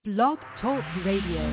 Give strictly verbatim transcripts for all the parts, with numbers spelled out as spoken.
Blog Talk Radio.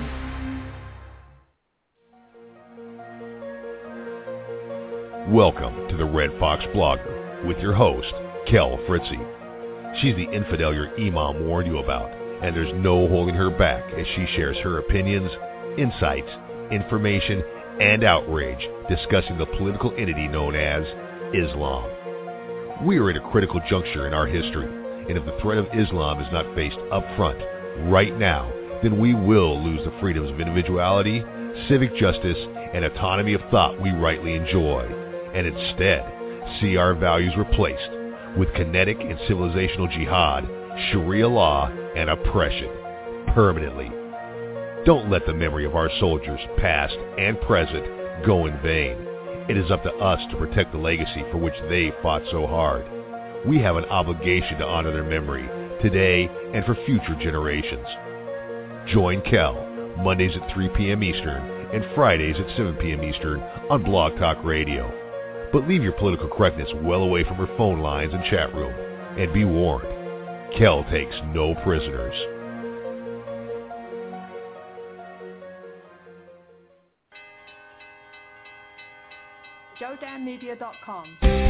Welcome to the Red Fox Blogger with your host, Kel Fritzy. She's the infidel your imam warned you about, and there's no holding her back as she shares her opinions, insights, information, and outrage discussing the political entity known as Islam. We are at a critical juncture in our history, and if the threat of Islam is not faced up front, right now, then we will lose the freedoms of individuality, civic justice, and autonomy of thought we rightly enjoy, and instead see our values replaced with kinetic and civilizational jihad, Sharia law, and oppression permanently. Don't let the memory of our soldiers, past and present, go in vain. It is up to us to protect the legacy for which they fought so hard. We have an obligation to honor their memory today and for future generations. Join Kel Mondays at three p.m. Eastern and Fridays at seven p.m. Eastern on Blog Talk Radio. But leave your political correctness well away from her phone lines and chat room. And be warned, Kel takes no prisoners. Joe Dan Media dot com.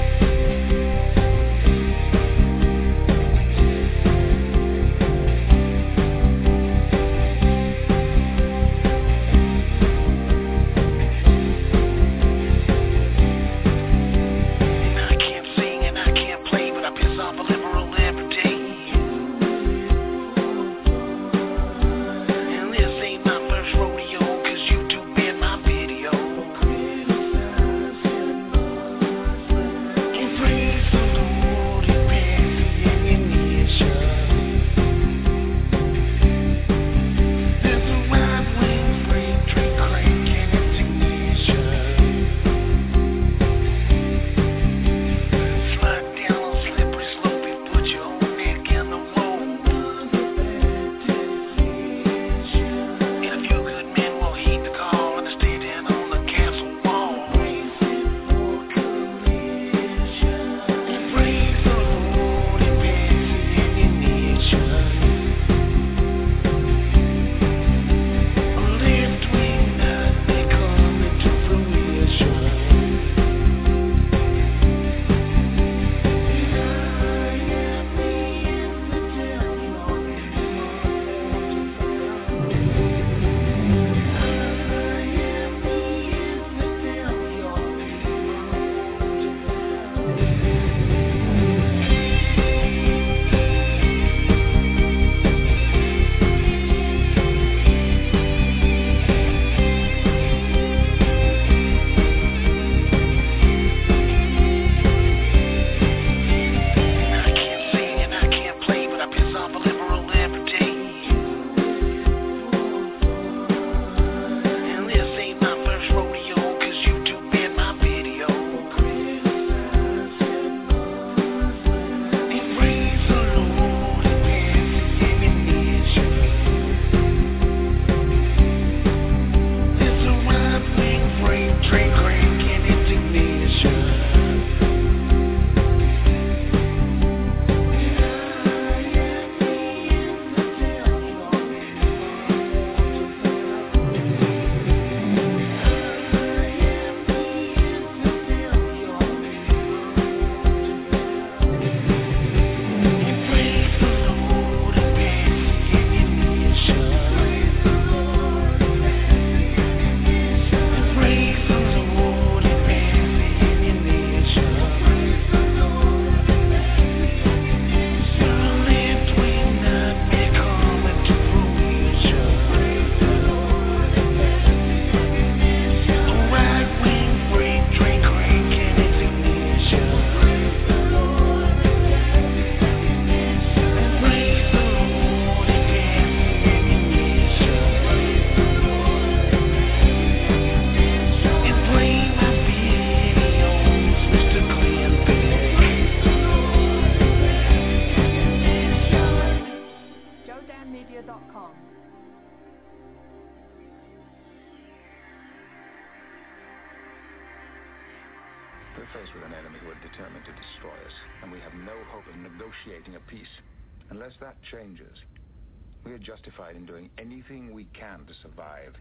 faced with an enemy who are determined to destroy us, and we have no hope of negotiating a peace. Unless that changes, We are justified in doing anything we can to survive.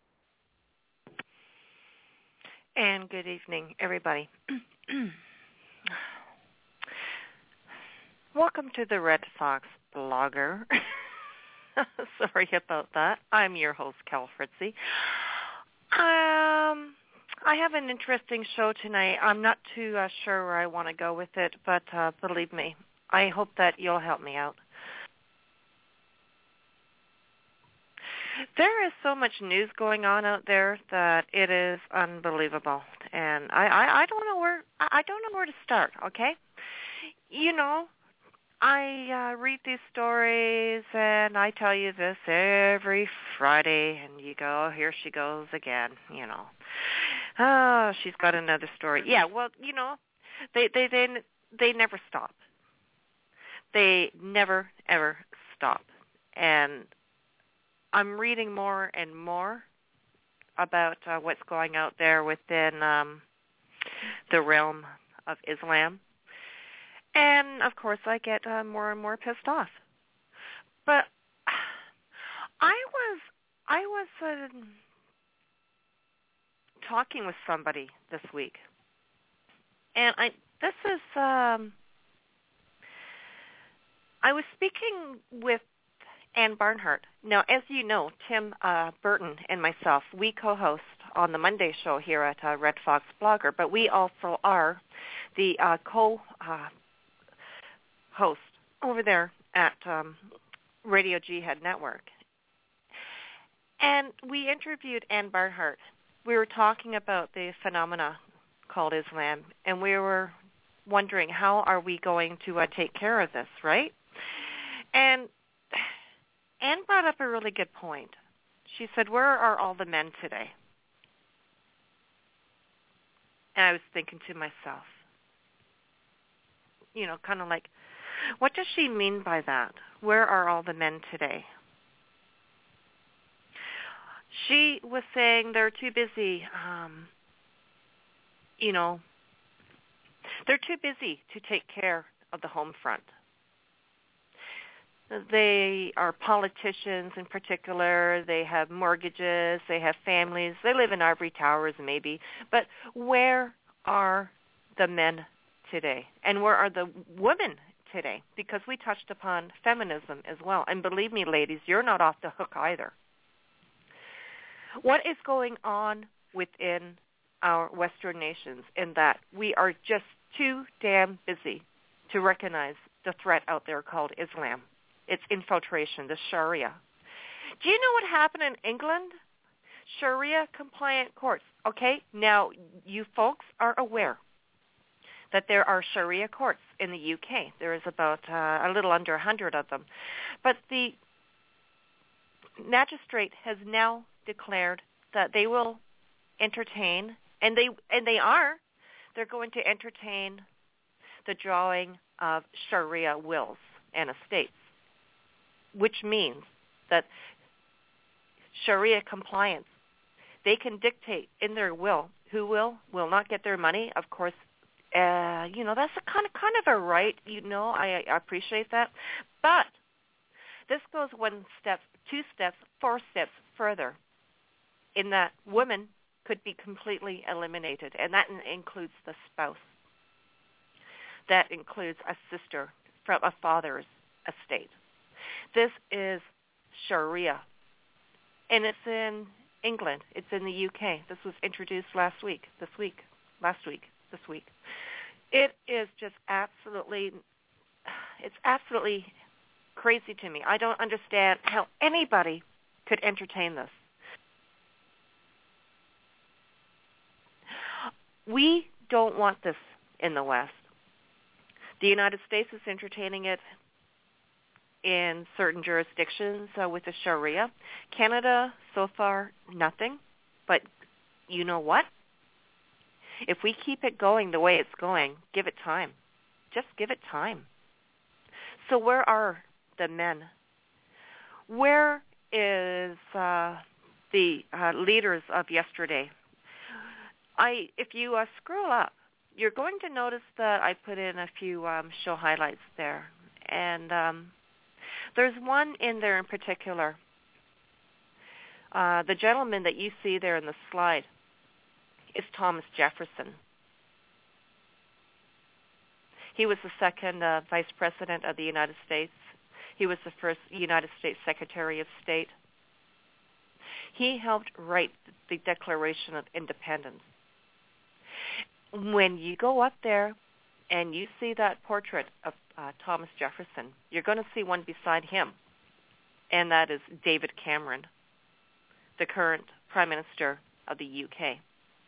And good evening, everybody. Welcome to the Red Fox Blogger. Sorry about that. I'm your host, Kel Fritzy. Um, I have an interesting show tonight. I'm not too uh, sure where I want to go with it, but uh, believe me, I hope that you'll help me out. There is so much news going on out there that it is unbelievable, and I, I, I don't know where I don't know where to start. Okay, you know, I uh, read these stories and I tell you this every Friday, and you go, oh, here she goes again. You know, oh, she's got another story. Yeah, well, you know, they they they they never stop. They never ever stop, and I'm reading more and more about uh, what's going out there within um, the realm of Islam. And, of course, I get uh, more and more pissed off. But I was I was uh, talking with somebody this week. And I this is, um, I was speaking with Ann Barnhart. Now, as you know, Tim uh, Burton and myself, we co-host on the Monday show here at uh, Red Fox Blogger, but we also are the uh, co-host uh, over there at um, Radio Jihad Network. And we interviewed Ann Barnhart. We were talking about the phenomena called Islam, and we were wondering how are we going to uh, take care of this, right? And Ann brought up a really good point. She said, where are all the men today? And I was thinking to myself, you know, kind of like, what does she mean by that? Where are all the men today? She was saying they're too busy, um, you know, they're too busy to take care of the home front. They are politicians in particular. They have mortgages. They have families. They live in ivory towers maybe. But where are the men today? And where are the women today? Because we touched upon feminism as well. And believe me, ladies, you're not off the hook either. What is going on within our Western nations in that we are just too damn busy to recognize the threat out there called Islam? It's infiltration, the Sharia. Do you know what happened in England? Sharia-compliant courts. Okay, now you folks are aware that there are Sharia courts in the U K. There is about uh, a little under one hundred of them. But the magistrate has now declared that they will entertain, and they and they are, they're going to entertain the drawing of Sharia wills and estates, which means that Sharia compliance, they can dictate in their will who will, will not get their money. Of course, uh, you know, that's a kind of kind of a right, you know, I, I appreciate that. But this goes one step, two steps, four steps further in that women could be completely eliminated, and that includes the spouse. That includes a sister from a father's estate. This is Sharia, and it's in England. It's in the U K. This was introduced last week, this week, last week, this week. It is just absolutely, it's absolutely crazy to me. I don't understand how anybody could entertain this. We don't want this in the West. The United States is entertaining it in certain jurisdictions uh, with the Sharia. Canada, so far, nothing. But you know what? If we keep it going the way it's going, give it time. Just give it time. So where are the men? Where is uh, the uh, leaders of yesterday? I, if you uh, scroll up, you're going to notice that I put in a few um, show highlights there. And um, There's one in there in particular. Uh, the gentleman that you see there in the slide is Thomas Jefferson. He was the second uh, Vice President of the United States. He was the first United States Secretary of State. He helped write the Declaration of Independence. When you go up there and you see that portrait of uh, Thomas Jefferson, you're going to see one beside him, and that is David Cameron, the current Prime Minister of the U K.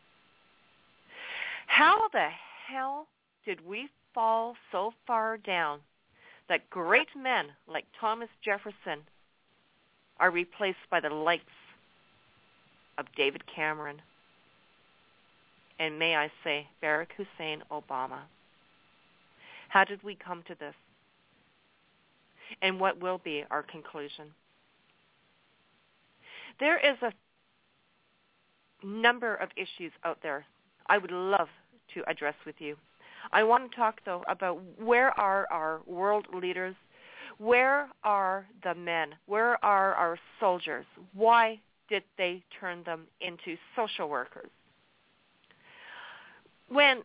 How the hell did we fall so far down that great men like Thomas Jefferson are replaced by the likes of David Cameron and, may I say, Barack Hussein Obama? How did we come to this? And what will be our conclusion? There is a number of issues out there I would love to address with you. I want to talk, though, about where are our world leaders? Where are the men? Where are our soldiers? Why did they turn them into social workers? When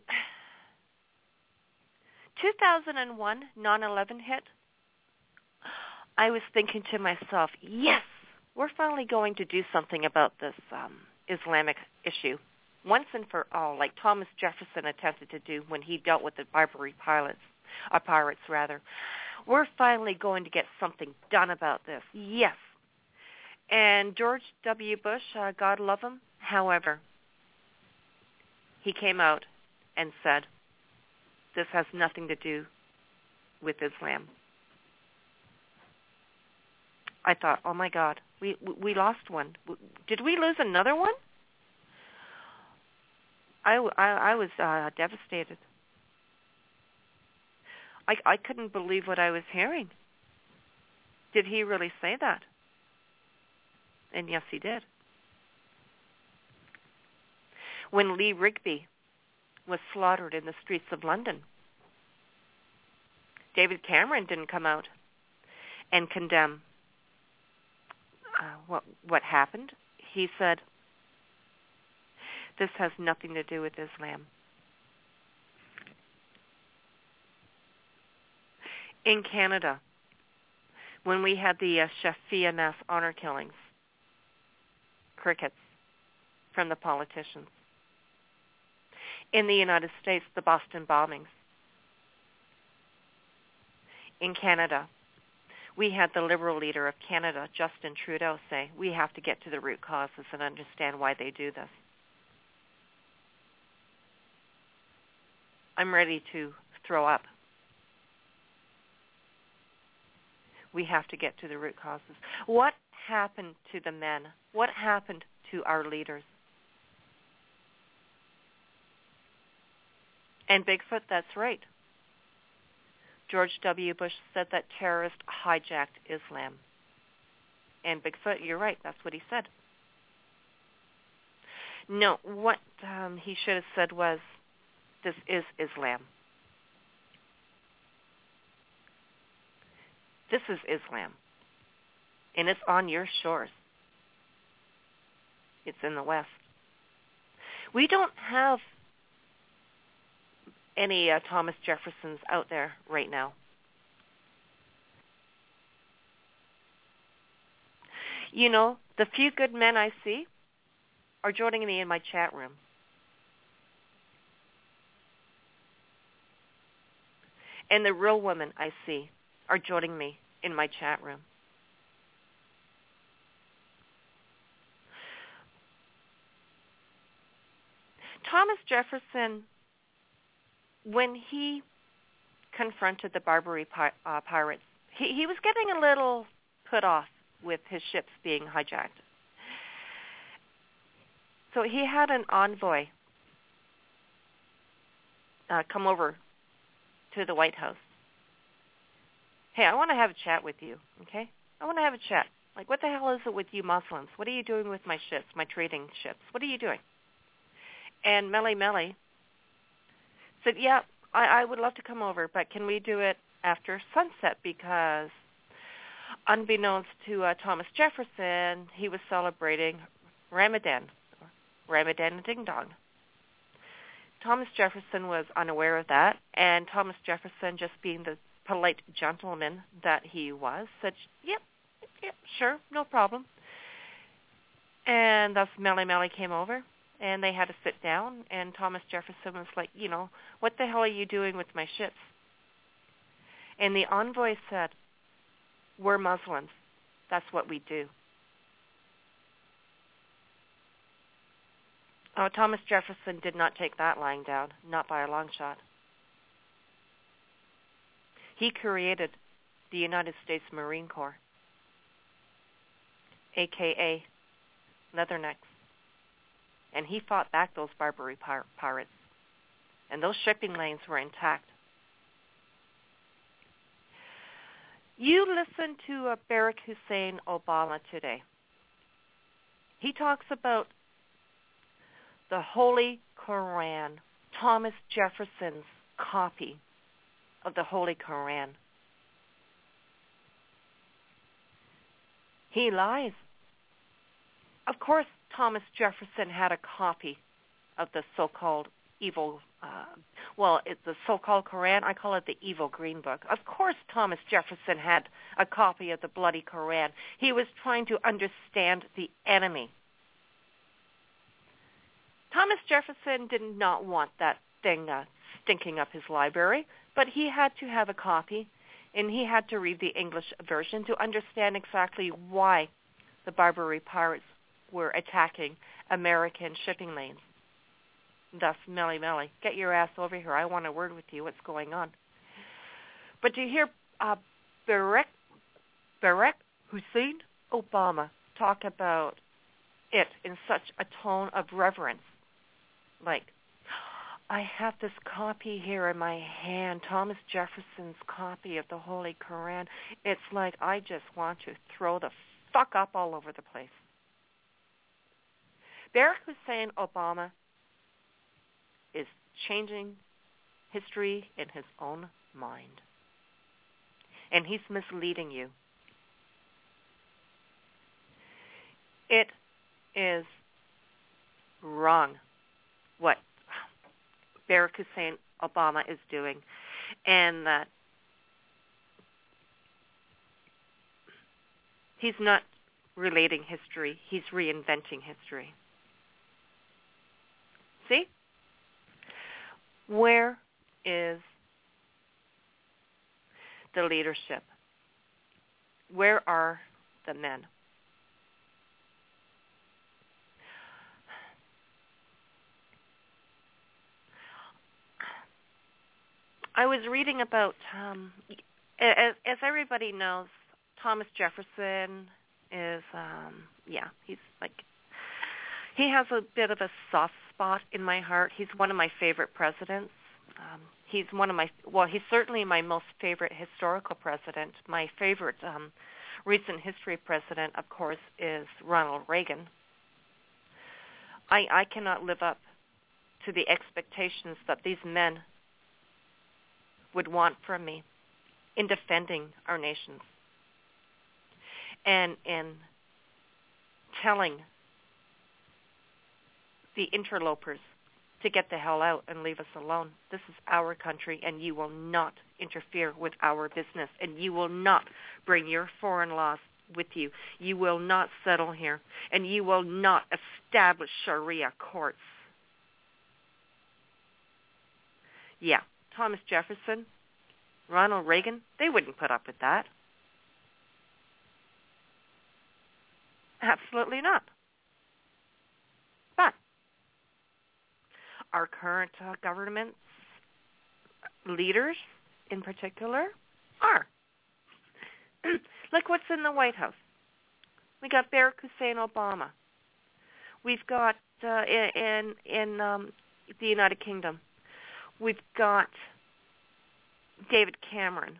two thousand one nine eleven hit, I was thinking to myself, yes, we're finally going to do something about this um, Islamic issue once and for all, like Thomas Jefferson attempted to do when he dealt with the Barbary pilots, or pirates rather. We're finally going to get something done about this. Yes. And George W. Bush, uh, God love him, however, he came out and said, this has nothing to do with Islam. I thought, oh my God, we we lost one. Did we lose another one? I, I, I was uh, devastated. I, I couldn't believe what I was hearing. Did he really say that? And yes, he did. When Lee Rigby was slaughtered in the streets of London, David Cameron didn't come out and condemn uh, what what happened. He said, this has nothing to do with Islam. In Canada, when we had the uh, Shafia mass honor killings, crickets from the politicians. In the United States, the Boston bombings. In Canada, we had the Liberal leader of Canada, Justin Trudeau, say, we have to get to the root causes and understand why they do this. I'm ready to throw up. We have to get to the root causes. What happened to the men? What happened to our leaders? And Bigfoot, that's right. George W. Bush said that terrorists hijacked Islam. And Bigfoot, you're right, that's what he said. No, what um, he should have said was, this is Islam. This is Islam. And it's on your shores. It's in the West. We don't have any uh, Thomas Jeffersons out there right now. You know, the few good men I see are joining me in my chat room. And the real women I see are joining me in my chat room. Thomas Jefferson, when he confronted the Barbary pi- uh, pirates, he, he was getting a little put off with his ships being hijacked. So he had an envoy uh, come over to the White House. Hey, I want to have a chat with you, okay? I want to have a chat. Like, what the hell is it with you Muslims? What are you doing with my ships, my trading ships? What are you doing? And Mele Mele said, yeah, I, I would love to come over, but can we do it after sunset? Because unbeknownst to uh, Thomas Jefferson, he was celebrating Ramadan, Ramadan Ding Dong. Thomas Jefferson was unaware of that, and Thomas Jefferson, just being the polite gentleman that he was, said, yep, yep, sure, no problem. And thus Melly Melly came over, and they had to sit down, and Thomas Jefferson was like, you know, what the hell are you doing with my ships? And the envoy said, we're Muslims. That's what we do. Oh, Thomas Jefferson did not take that lying down, not by a long shot. He created the United States Marine Corps, a k a. Leathernecks. And he fought back those Barbary pir- pirates. And those shipping lanes were intact. You listen to uh, Barack Hussein Obama today. He talks about the Holy Koran, Thomas Jefferson's copy of the Holy Koran. He lies. Of course, Thomas Jefferson had a copy of the so-called evil, uh, well, it's the so-called Koran. I call it the evil green book. Of course, Thomas Jefferson had a copy of the bloody Koran. He was trying to understand the enemy. Thomas Jefferson did not want that thing uh, stinking up his library, but he had to have a copy, and he had to read the English version to understand exactly why the Barbary pirates were attacking American shipping lanes. Thus, Melly Melly, get your ass over here. I want a word with you. What's going on? But to hear uh, Barack, Barack Hussein Obama talk about it in such a tone of reverence, like, I have this copy here in my hand, Thomas Jefferson's copy of the Holy Koran. It's like I just want to throw the fuck up all over the place. Barack Hussein Obama is changing history in his own mind. And he's misleading you. It is wrong what Barack Hussein Obama is doing, and that he's not relating history, he's reinventing history. See? Where is the leadership? Where are the men? I was reading about, um, as, as everybody knows, Thomas Jefferson is, um, yeah, he's like, he has a bit of a soft spot in my heart. He's one of my favorite presidents. Um, he's one of my, well, he's certainly my most favorite historical president. My favorite um, recent history president, of course, is Ronald Reagan. I, I cannot live up to the expectations that these men would want from me in defending our nations and in telling the interlopers to get the hell out and leave us alone. This is our country, and you will not interfere with our business, and you will not bring your foreign laws with you. You will not settle here, and you will not establish Sharia courts. Yeah, Thomas Jefferson, Ronald Reagan, they wouldn't put up with that. Absolutely not. But our current uh, government's leaders, in particular, are. Look what's in the White House. We got Barack Hussein Obama. We've got uh, in in um, the United Kingdom, we've got David Cameron.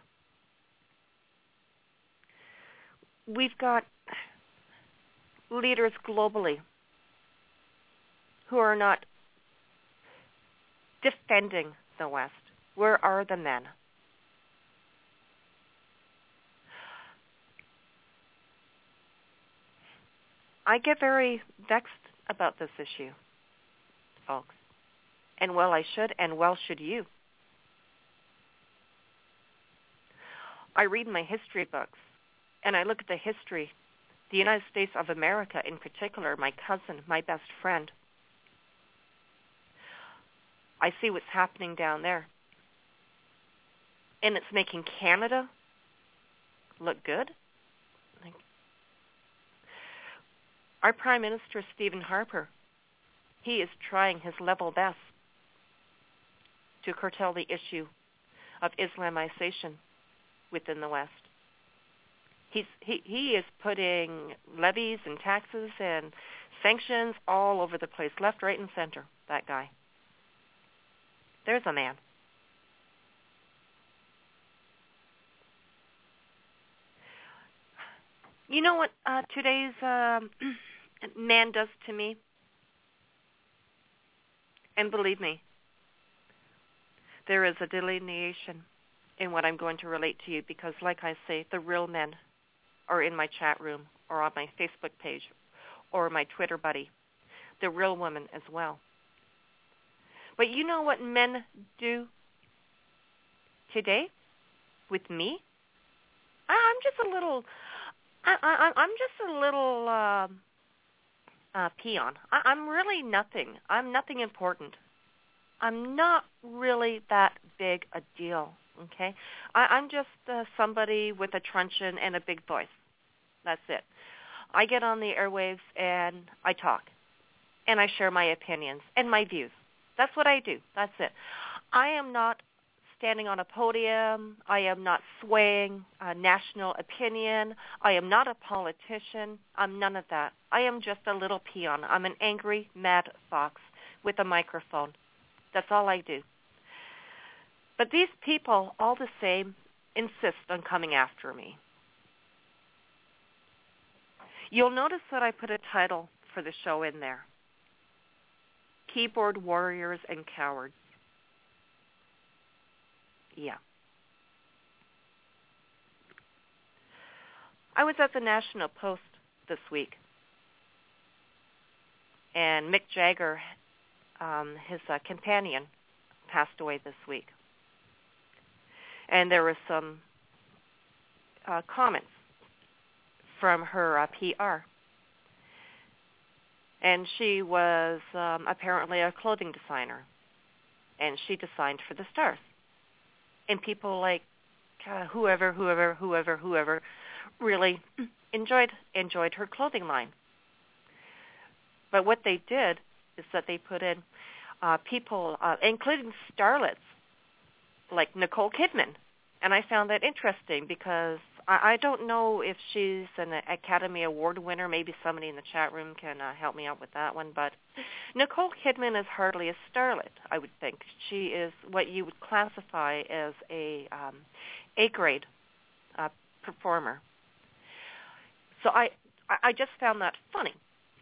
We've got leaders globally who are not defending the West. Where are the men? I get very vexed about this issue, folks. And well I should, and well should you. I read my history books, and I look at the history, the United States of America in particular, my cousin, my best friend. I see what's happening down there. And it's making Canada look good. Like, our Prime Minister, Stephen Harper, he is trying his level best to curtail the issue of Islamization within the West. He's, he, he is putting levies and taxes and sanctions all over the place, left, right, and center, that guy. There's a man. You know what uh, today's um, man does to me? And believe me, there is a delineation in what I'm going to relate to you because, like I say, the real men are in my chat room or on my Facebook page or my Twitter buddy, the real women as well. But you know what men do today with me? I'm just a little, I, I, I'm just a little uh, uh, peon. I, I'm really nothing. I'm nothing important. I'm not really that big a deal, okay? I, I'm just uh, somebody with a truncheon and a big voice. That's it. I get on the airwaves and I talk. And I share my opinions and my views. That's what I do. That's it. I am not standing on a podium. I am not swaying uh, national opinion. I am not a politician. I'm none of that. I am just a little peon. I'm an angry, mad fox with a microphone. That's all I do. But these people, all the same, insist on coming after me. You'll notice that I put a title for the show in there. Keyboard Warriors and Cowards. Yeah. I was at the National Post this week, and Mick Jagger, um, his uh, companion, passed away this week. And there were some uh, comments from her uh, P R. And she was um, apparently a clothing designer, and she designed for the stars. And people like uh, whoever, whoever, whoever, whoever really enjoyed enjoyed her clothing line. But what they did is that they put in uh, people, uh, including starlets, like Nicole Kidman. And I found that interesting because I, I don't know if she's an Academy Award winner. Maybe somebody in the chat room can uh, help me out with that one. But Nicole Kidman is hardly a starlet, I would think. She is what you would classify as a um, A-grade uh, performer. So I, I just found that funny.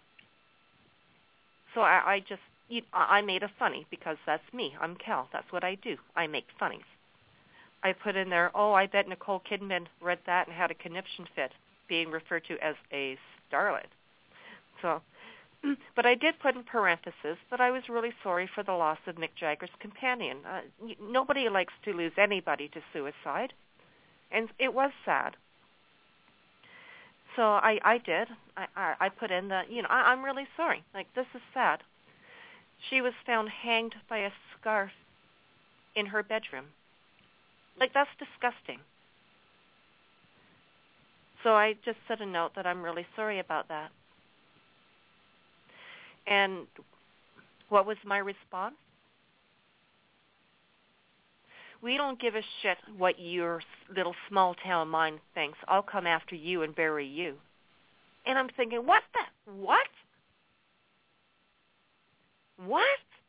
So I, I just, you, I made a funny because that's me. I'm Kel. That's what I do. I make funnies. I put in there, oh, I bet Nicole Kidman read that and had a conniption fit, being referred to as a starlet. So, but I did put in parentheses that I was really sorry for the loss of Mick Jagger's companion. Uh, nobody likes to lose anybody to suicide, and it was sad. So I, I did. I, I, I put in the, you know, I, I'm really sorry. Like, this is sad. She was found hanged by a scarf in her bedroom. Like, that's disgusting. So I just said a note that I'm really sorry about that. And what was my response? We don't give a shit what your little small town mind thinks. I'll come after you and bury you. And I'm thinking, what the, what? What?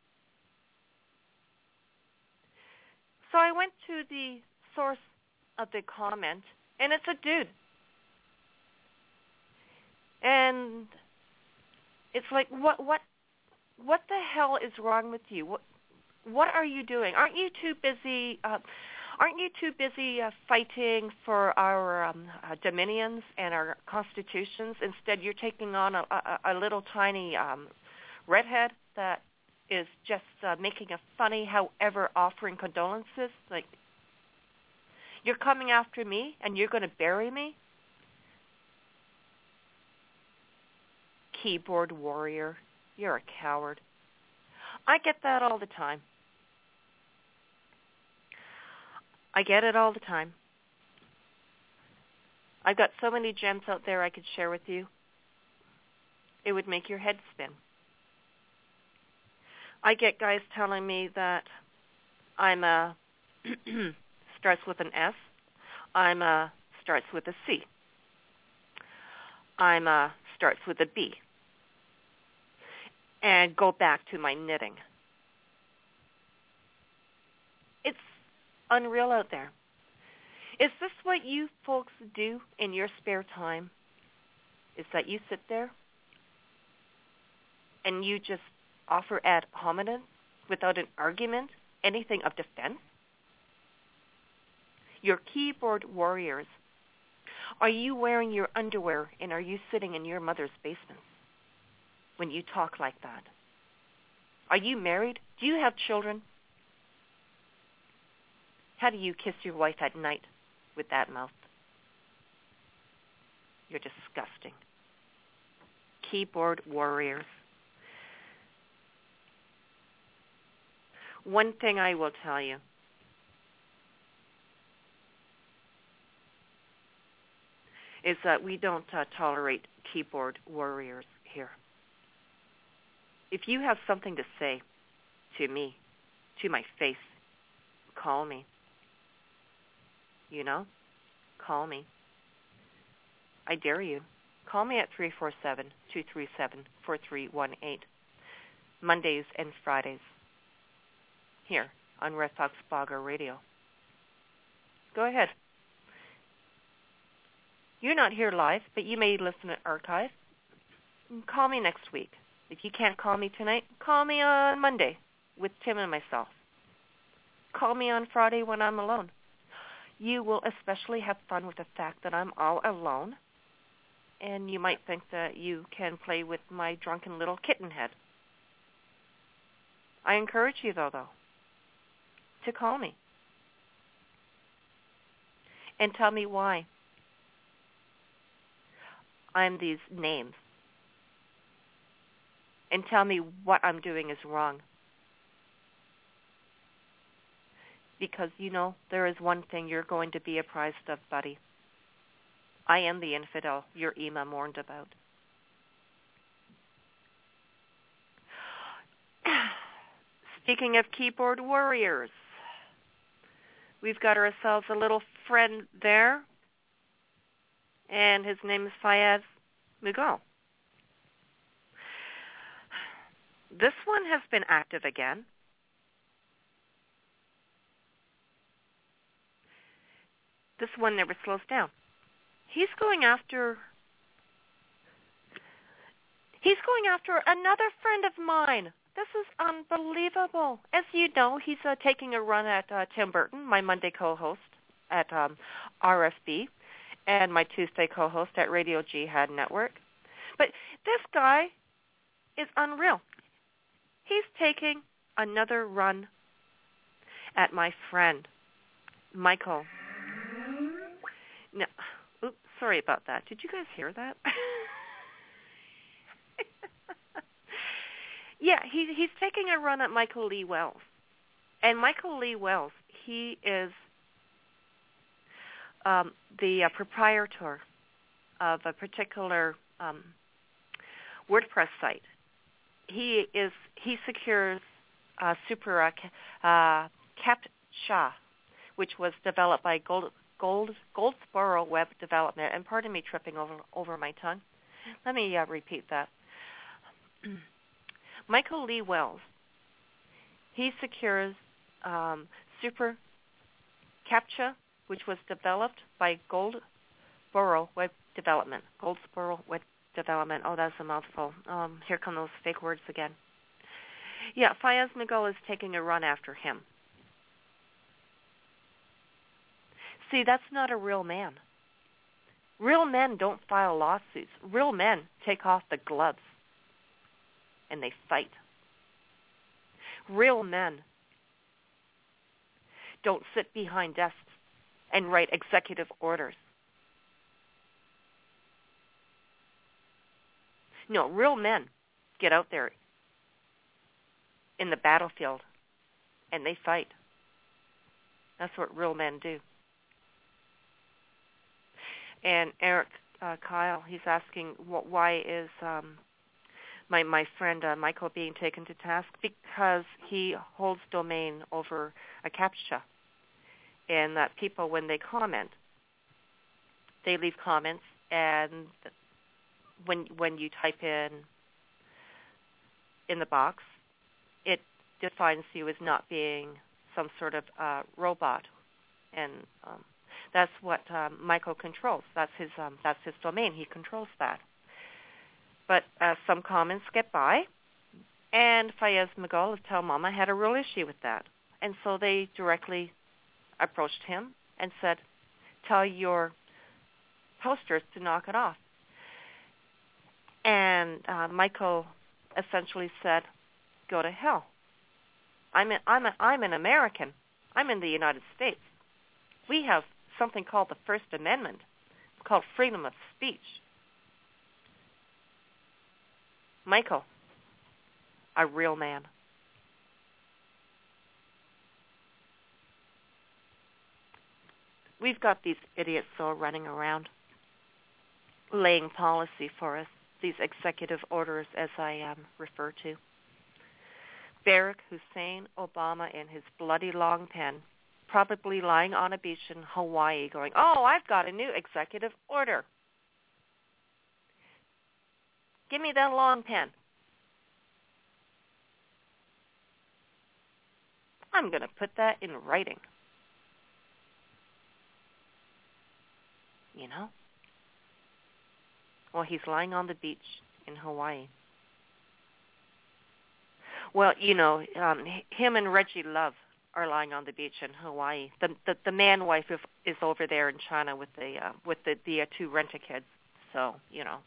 So I went to the source of the comment, and it's a dude. And it's like, what, what, what the hell is wrong with you? What, what are you doing? Aren't you too busy? Uh, Aren't you too busy uh, fighting for our um, uh, dominions and our constitutions? Instead, you're taking on a, a, a little tiny um, redhead that is just uh, making a funny, however, offering condolences. Like, you're coming after me and you're going to bury me? Keyboard warrior, you're a coward. I get that all the time. I get it all the time. I've got so many gems out there I could share with you. It would make your head spin. I get guys telling me that I'm a, starts with an S, I'm a, starts with a C, I'm a, starts with a B, and go back to my knitting. It's unreal out there. Is this what you folks do in your spare time? Is that you sit there and you just offer ad hominem without an argument, anything of defense? Your keyboard warriors. Are you wearing your underwear and are you sitting in your mother's basement when you talk like that? Are you married? Do you have children? How do you kiss your wife at night with that mouth? You're disgusting. Keyboard warriors. One thing I will tell you. Is that we don't uh, tolerate keyboard warriors here. If you have something to say to me, to my face, call me. You know, call me. I dare you. Call me at three four seven, two three seven, four three one eight, Mondays and Fridays, here on Red Fox Blogger Radio. Go ahead. You're not here live, but you may listen to archive. Call me next week. If you can't call me tonight, call me on Monday with Tim and myself. Call me on Friday when I'm alone. You will especially have fun with the fact that I'm all alone, and you might think that you can play with my drunken little kitten head. I encourage you, though, though, to call me and tell me why I'm these names, and tell me what I'm doing is wrong. Because, you know, there is one thing you're going to be apprised of, buddy. I am the infidel your Ema mourned about. Speaking of keyboard warriors, we've got ourselves a little friend there, and his name is Fayez Mughal. This one has been active again. This one never slows down. He's going after He's going after another friend of mine. This is unbelievable. As you know, he's uh, taking a run at uh, Tim Burton, my Monday co-host at um, R F B, and my Tuesday co-host at Radio Jihad Network. But this guy is unreal. He's taking another run at my friend, Michael. No, oops, sorry about that. Did you guys hear that? Yeah, he, he's taking a run at Michael Lee Wells. And Michael Lee Wells, he is um, the uh, proprietor of a particular um, WordPress site. He is he secures uh, Super uh, uh, CAPTCHA, which was developed by Gold, Gold, Goldsboro Web Development. And pardon me tripping over, over my tongue. Let me uh, repeat that. Michael Lee Wells, he secures um, Super CAPTCHA, which was developed by Goldsboro Web Development. Goldsboro Web Development. Oh, that's a mouthful. Um, here come those fake words again. Yeah, Fayez Mughal is taking a run after him. See, that's not a real man. Real men don't file lawsuits. Real men take off the gloves and they fight. Real men don't sit behind desks and write executive orders. No, real men get out there in the battlefield and they fight. That's what real men do. And Eric uh, Kyle, he's asking, wh- why is um, my my friend uh, Michael being taken to task? Because he holds domain over a CAPTCHA, and that people, when they comment, they leave comments, and when when you type in in the box, it defines you as not being some sort of uh, robot, and um, that's what um, Michael controls. That's his um, that's his domain. He controls that. But uh, some comments get by, and Fayez Magal of Tell Mama had a real issue with that, and so they directly approached him and said, "Tell your posters to knock it off." And uh, Michael essentially said, "Go to hell. I'm a, I'm a, I'm an American. I'm in the United States. We have something called the First Amendment. It's called freedom of speech." Michael, a real man. We've got these idiots all running around, laying policy for us, these executive orders, as I um, refer to. Barack Hussein Obama in his bloody long pen, probably lying on a beach in Hawaii going, "Oh, I've got a new executive order. Give me that long pen. I'm going to put that in writing." You know? Well, he's lying on the beach in Hawaii. Well, you know, um, him and Reggie Love are lying on the beach in Hawaii. The the, the man wife is, is over there in China with the uh, with the, the uh, two rent-a-kids. So, you know.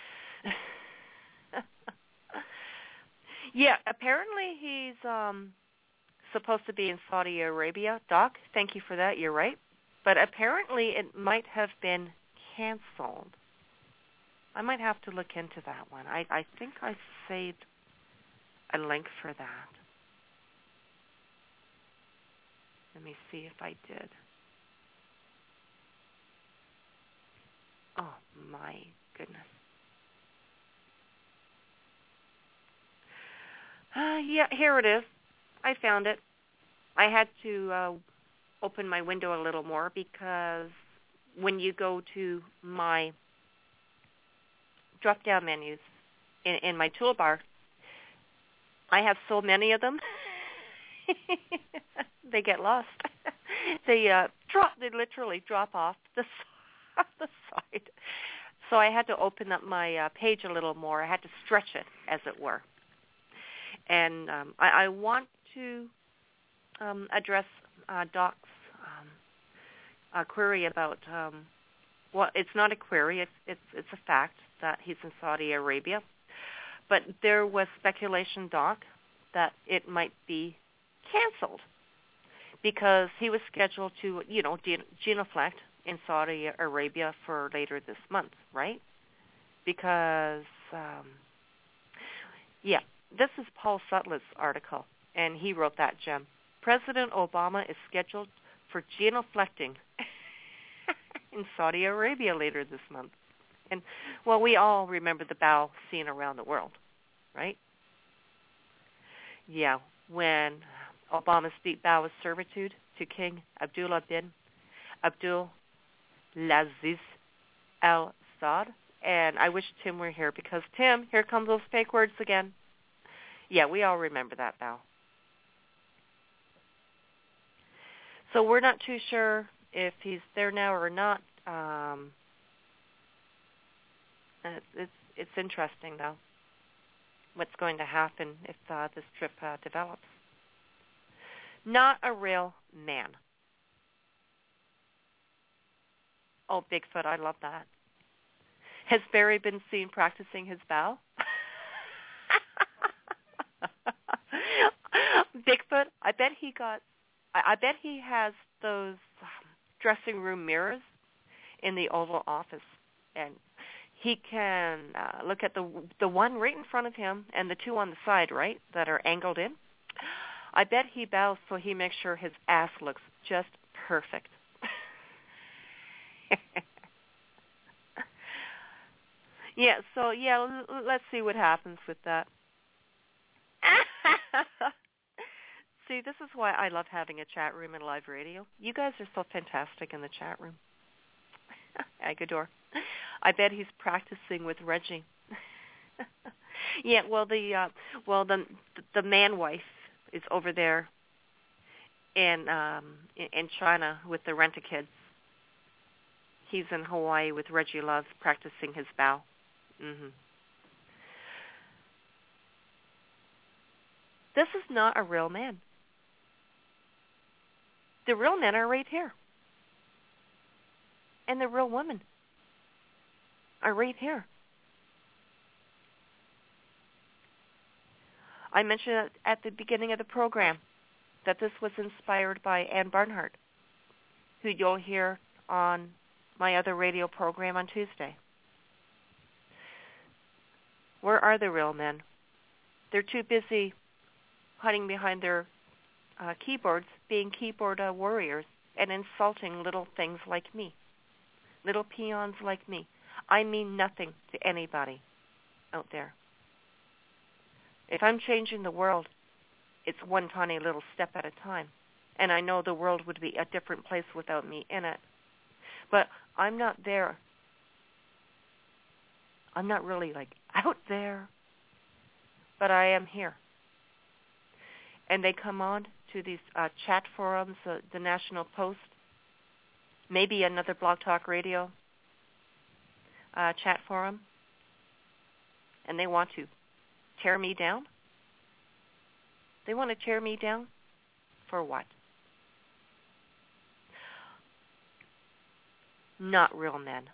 Yeah, apparently he's um, supposed to be in Saudi Arabia. Doc, thank you for that. You're right. But apparently it might have been canceled. I might have to look into that one. I, I think I saved a link for that. Let me see if I did. Oh, my goodness. Uh, yeah, here it is. I found it. I had to uh, open my window a little more because when you go to my drop-down menus in, in my toolbar, I have so many of them, they get lost. they uh, drop. They literally drop off the off the side. So I had to open up my uh, page a little more. I had to stretch it, as it were. And um, I, I want to um, address uh, Doc's um, uh, query about. Um, well, it's not a query. It's it's it's a fact that he's in Saudi Arabia. But there was speculation, Doc, that it might be canceled because he was scheduled to, you know, genuflect in Saudi Arabia for later this month, right? Because, um, yeah, this is Paul Sutler's article, and he wrote that gem. President Obama is scheduled for genuflecting in Saudi Arabia later this month. And, well, we all remember the bow seen around the world, right? Yeah, when Obama's deep bow of servitude to King Abdullah bin Abdul Laziz Al Saud. And I wish Tim were here because, Tim, here come those fake words again. Yeah, we all remember that bow. So we're not too sure if he's there now or not. Um, it's, it's it's interesting, though, what's going to happen if uh, this trip uh, develops. Not a real man. Oh, Bigfoot, I love that. Has Barry been seen practicing his bow? Bigfoot, I bet he got, I, I bet he has those um, dressing room mirrors in the Oval Office, and he can uh, look at the the one right in front of him and the two on the side, right, that are angled in. I bet he bows so he makes sure his ass looks just perfect. Yeah, so, yeah, l- let's see what happens with that. See, this is why I love having a chat room and live radio. You guys are so fantastic in the chat room. Agador. I bet he's practicing with Reggie. Yeah, well, the uh, well the the man wife is over there in um, in China with the Rent-A-Kids. He's in Hawaii with Reggie Love practicing his bow. Mm-hmm. This is not a real man. The real men are right here. And the real women are right here. I mentioned at the beginning of the program that this was inspired by Ann Barnhart, who you'll hear on my other radio program on Tuesday. Where are the real men? They're too busy hiding behind their uh, keyboards, being keyboard uh, warriors, and insulting little things like me, little peons like me. I mean nothing to anybody out there. If I'm changing the world, it's one tiny little step at a time. And I know the world would be a different place without me in it. But I'm not there. I'm not really like out there. But I am here. And they come on to these uh, chat forums, uh, the National Post, maybe another Blog Talk Radio uh, chat forum, and they want to tear me down. They want to tear me down for what? Not real men.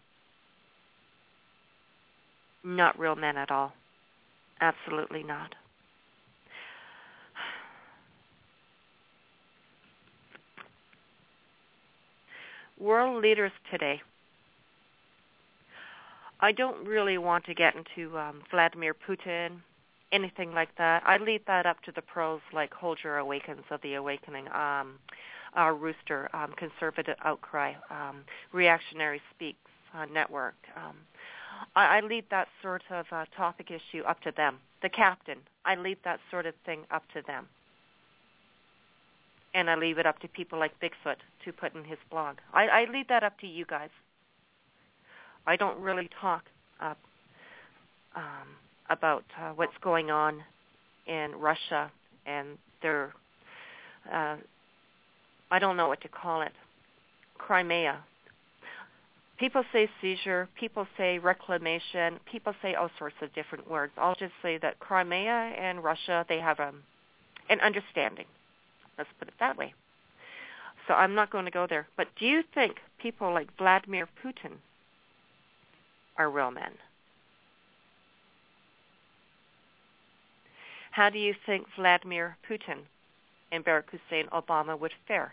Not real men at all. Absolutely not. World leaders today. I don't really want to get into um, Vladimir Putin, anything like that. I leave that up to the pros like Holger Awakens of the Awakening, um, uh, Rooster, um, Conservative Outcry, um, Reactionary Speaks uh, Network. Um, I, I leave that sort of uh, topic issue up to them. The captain, I leave that sort of thing up to them. And I leave it up to people like Bigfoot to put in his blog. I, I leave that up to you guys. I don't really talk uh, um, about uh, what's going on in Russia and their, uh, I don't know what to call it, Crimea. People say seizure, people say reclamation, people say all sorts of different words. I'll just say that Crimea and Russia, they have um, an understanding. Let's put it that way. So I'm not going to go there. But do you think people like Vladimir Putin are real men? How do you think Vladimir Putin and Barack Hussein Obama would fare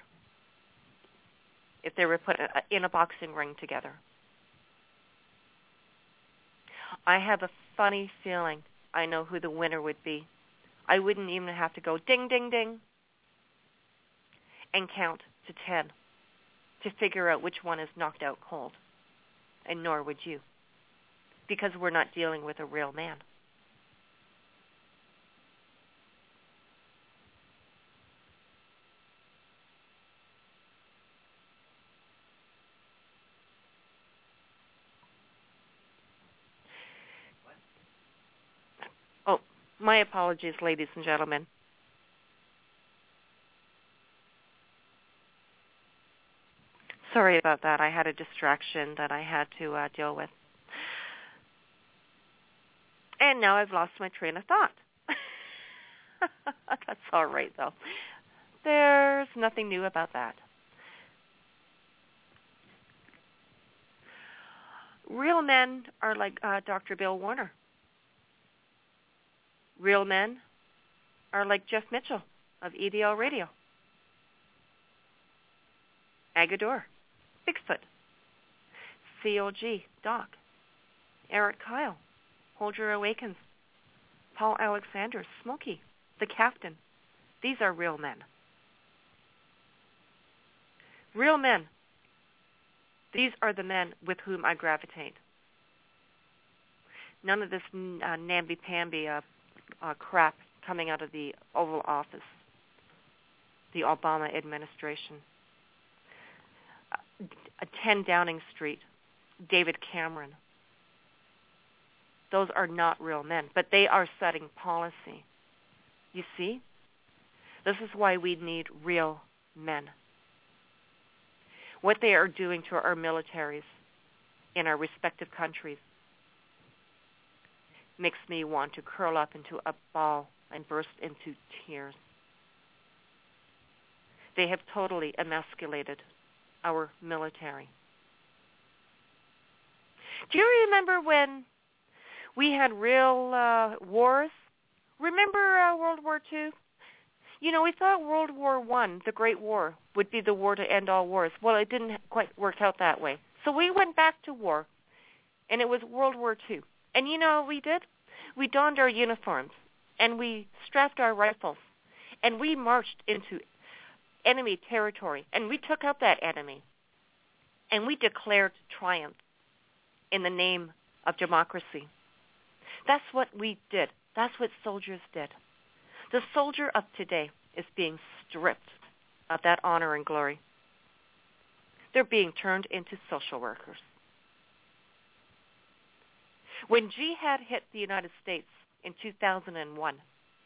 if they were put in a boxing ring together? I have a funny feeling I know who the winner would be. I wouldn't even have to go ding, ding, ding and count to ten to figure out which one is knocked out cold, and nor would you, because we're not dealing with a real man. Oh, my apologies, ladies and gentlemen. Sorry about that. I had a distraction that I had to uh, deal with. And now I've lost my train of thought. That's all right, though. There's nothing new about that. Real men are like uh, Doctor Bill Warner. Real men are like Jeff Mitchell of E D L Radio. Agador, Bigfoot, C O G, Doc, Eric Kyle, Holger Awakens, Paul Alexander, Smokey, the Captain. These are real men. Real men. These are the men with whom I gravitate. None of this uh, namby-pamby uh, uh, crap coming out of the Oval Office, the Obama administration. Uh, ten Downing Street, David Cameron. Those are not real men, but they are setting policy. You see? This is why we need real men. What they are doing to our militaries in our respective countries makes me want to curl up into a ball and burst into tears. They have totally emasculated our military. Do you remember when we had real uh, wars? Remember uh, World War Two? You know, we thought World War One, the Great War, would be the war to end all wars. Well, it didn't quite work out that way. So we went back to war, and it was World War Two. And you know what we did? We donned our uniforms, and we strapped our rifles, and we marched into enemy territory, and we took out that enemy, and we declared triumph in the name of democracy. That's what we did. That's what soldiers did. The soldier of today is being stripped of that honor and glory. They're being turned into social workers. When jihad hit the United States in two thousand one,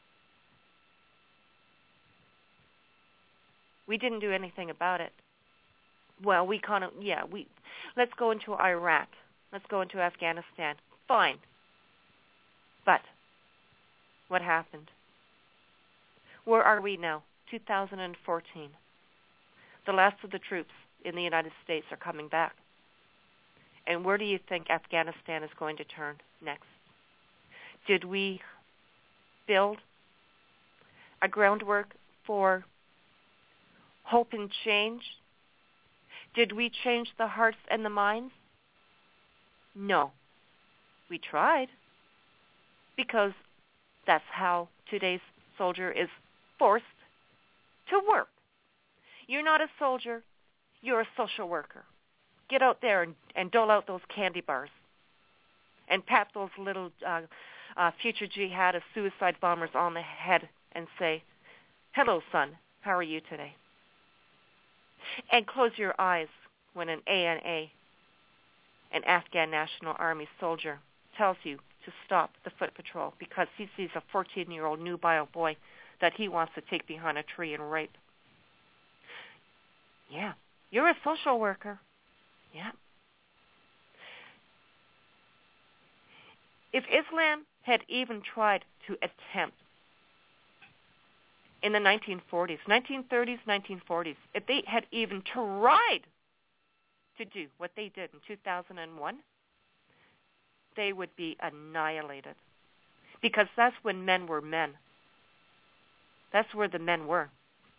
we didn't do anything about it. Well, we kind of, yeah, we, let's go into Iraq. Let's go into Afghanistan. Fine. But what happened? Where are we now? two thousand fourteen. The last of the troops in the United States are coming back. And where do you think Afghanistan is going to turn next? Did we build a groundwork for hope and change? Did we change the hearts and the minds? No. We tried, because that's how today's soldier is forced to work. You're not a soldier, you're a social worker. Get out there and, and dole out those candy bars and pat those little uh, uh, future jihadist suicide bombers on the head and say, hello, son, how are you today? And close your eyes when an A N A, an Afghan National Army soldier, tells you to stop the foot patrol because he sees a fourteen-year-old nubile boy that he wants to take behind a tree and rape. Yeah, you're a social worker. Yeah. If Islam had even tried to attempt in the nineteen forties, nineteen thirties, nineteen forties, if they had even tried to do what they did in two thousand one, they would be annihilated. Because that's when men were men. That's where the men were.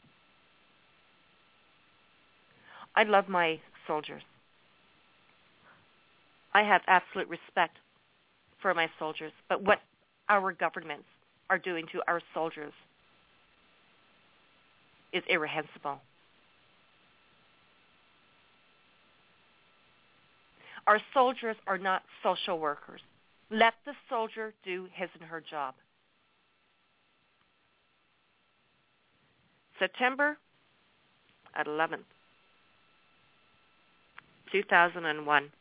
I love my soldiers. I have absolute respect for my soldiers, but what our governments are doing to our soldiers is irreprehensible. Our soldiers are not social workers. Let the soldier do his and her job. September eleventh, two thousand one.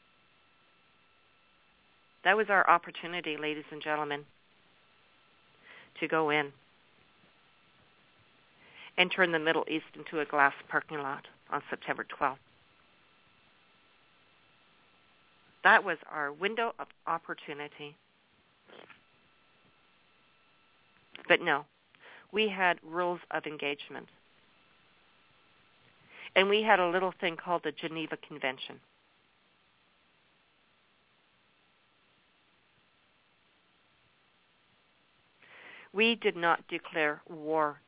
That was our opportunity, ladies and gentlemen, to go in and turn the Middle East into a glass parking lot on September twelfth. That was our window of opportunity. But no, we had rules of engagement. And we had a little thing called the Geneva Convention. We did not declare war.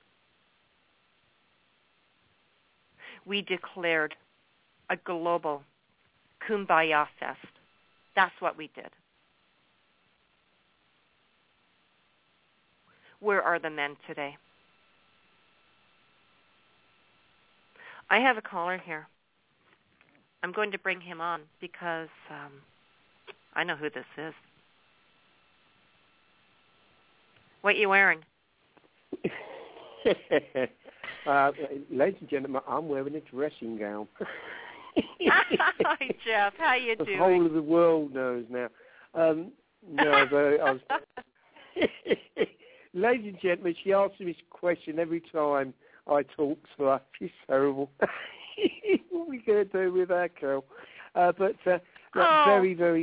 We declared a global Kumbaya fest. That's what we did. Where are the men today? I have a caller here. I'm going to bring him on because um, I know who this is. What are you wearing? uh, ladies and gentlemen, I'm wearing a dressing gown. Hi, Jeff. How you the doing? The whole of the world knows now. Um, no, but I was... Ladies and gentlemen, she asks me this question every time I talk to her. She's terrible. What are we going to do with that girl? Uh, but uh, oh. very, very...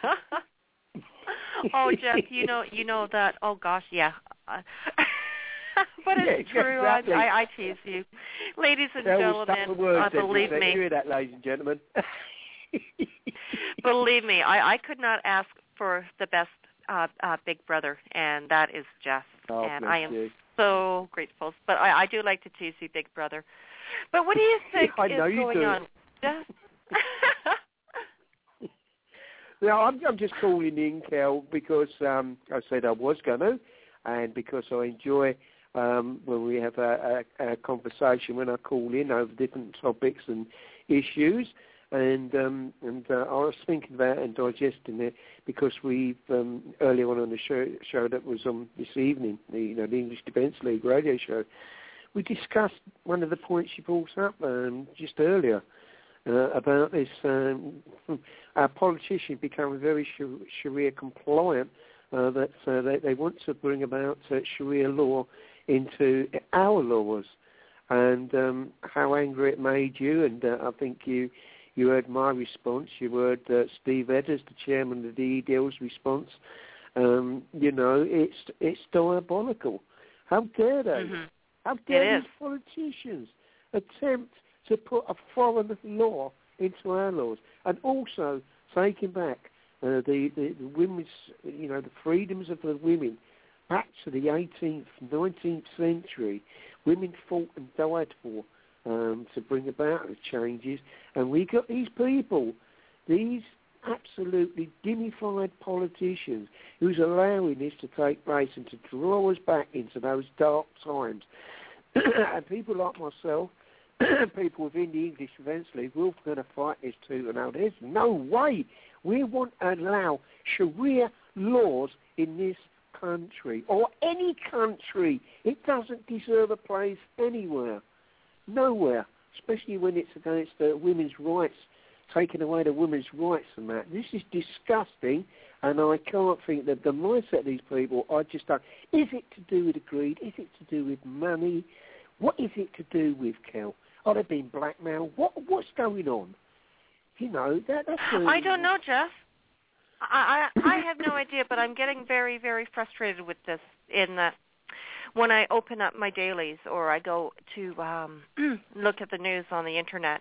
oh, Jeff, you know, you know that. Oh gosh, yeah. Uh, but it's yeah, true. exactly. I, I, I tease you, ladies and Tell gentlemen. Words, uh, believe me. me. Hear that, ladies and gentlemen. Believe me, I, I could not ask for the best uh, uh, big brother, and that is Jeff. Oh, and I am you. so grateful. But I, I do like to tease you, big brother. But what do you think I is know you going do. on, Jeff? No, I'm, I'm just calling in, Kel, because um, I said I was going to, and because I enjoy um, when we have a, a, a conversation when I call in over different topics and issues, and um, and uh, I was thinking about it and digesting it because we've um, earlier on on the show, show that was on this evening, the you know the English Defence League radio show, we discussed one of the points you brought up um, just earlier. Uh, about this, um, our politicians becoming very Sharia compliant, uh, that uh, they, they want to bring about uh, Sharia law into our laws, and um, how angry it made you. And uh, I think you you heard my response. You heard uh, Steve Edders, the chairman of the E D L's response. Um, you know, it's it's diabolical. How dare they? Mm-hmm. How dare it these politicians attempt to put a foreign law into our laws, and also taking back uh, the, the, the women's, you know, the freedoms of the women back to the eighteenth, nineteenth century. Women fought and died for um, to bring about the changes, and we got these people, these absolutely dignified politicians, who's allowing this to take place and to draw us back into those dark times. And people like myself, people within the English Defence League, we're going to fight this too. And now there's no way we want to allow Sharia laws in this country or any country. It doesn't deserve a place anywhere, nowhere, especially when it's against uh, women's rights, taking away the women's rights and that. This is disgusting, and I can't think that the mindset of these people, I just don't. Is it to do with greed? Is it to do with money? What is it to do with, Kel? Are they being blackmailed? What What's going on? You know, that, that's... A... I don't know, Jeff. I, I I have no idea, but I'm getting very, very frustrated with this in that when I open up my dailies or I go to um, look at the news on the Internet,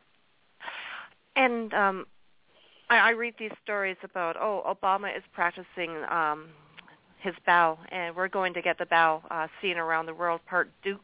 and um, I, I read these stories about, oh, Obama is practicing um, his bow, and we're going to get the bow uh, seen around the world, part dupes.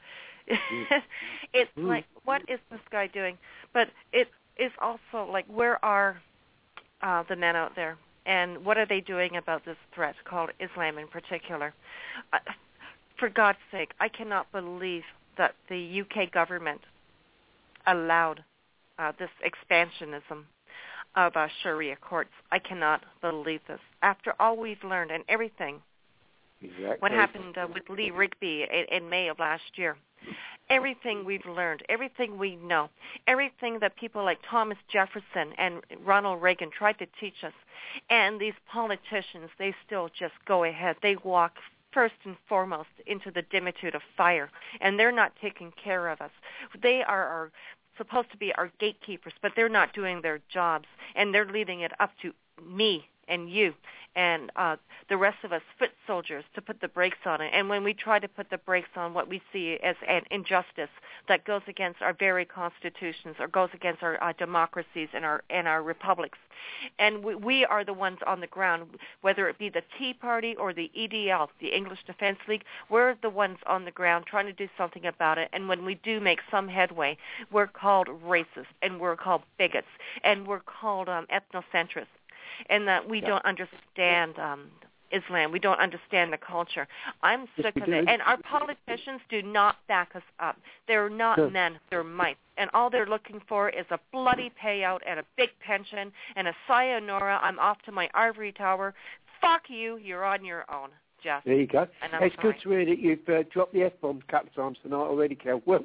It's mm. like, what is this guy doing? But it is also like, where are uh, the men out there? And what are they doing about this threat called Islam in particular? Uh, for God's sake, I cannot believe that the U K government allowed uh, this expansionism of uh, Sharia courts. I cannot believe this. After all we've learned and everything, exactly. What happened uh, with Lee Rigby in, in May of last year, everything we've learned, everything we know, everything that people like Thomas Jefferson and Ronald Reagan tried to teach us, and these politicians, they still just go ahead. They walk first and foremost into the dimitude of fire, and they're not taking care of us. They are our, supposed to be our gatekeepers, but they're not doing their jobs, and they're leaving it up to me and you and uh, the rest of us foot soldiers to put the brakes on it. And when we try to put the brakes on what we see as an injustice that goes against our very constitutions or goes against our uh, democracies and our and our republics, and we, we are the ones on the ground, whether it be the Tea Party or the E D L, the English Defense League, we're the ones on the ground trying to do something about it. And when we do make some headway, we're called racist, and we're called bigots, and we're called um, ethnocentrists, and that we yeah. don't understand um, Islam. We don't understand the culture. I'm sick of it. And our politicians do not back us up. They're not no. men. They're mice. And all they're looking for is a bloody payout and a big pension and a sayonara. I'm off to my ivory tower. Fuck you. You're on your own, Jeff. There you go. It's sorry. good to hear that you've uh, dropped the F-bomb a couple of times tonight already, Kel. Well,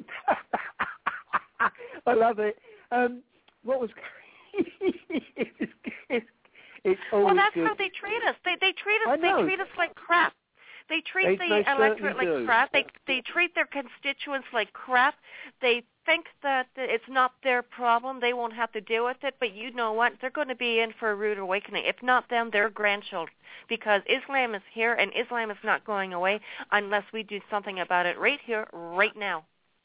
I love it. Um, what was... it's, it's well, that's good. how they treat us. They they treat us. They treat us like crap. They treat they, the they electorate like do. crap. They they treat their constituents like crap. They think that it's not their problem. They won't have to deal with it. But you know what? They're going to be in for a rude awakening. If not them, their grandchildren. Because Islam is here, and Islam is not going away unless we do something about it right here, right now.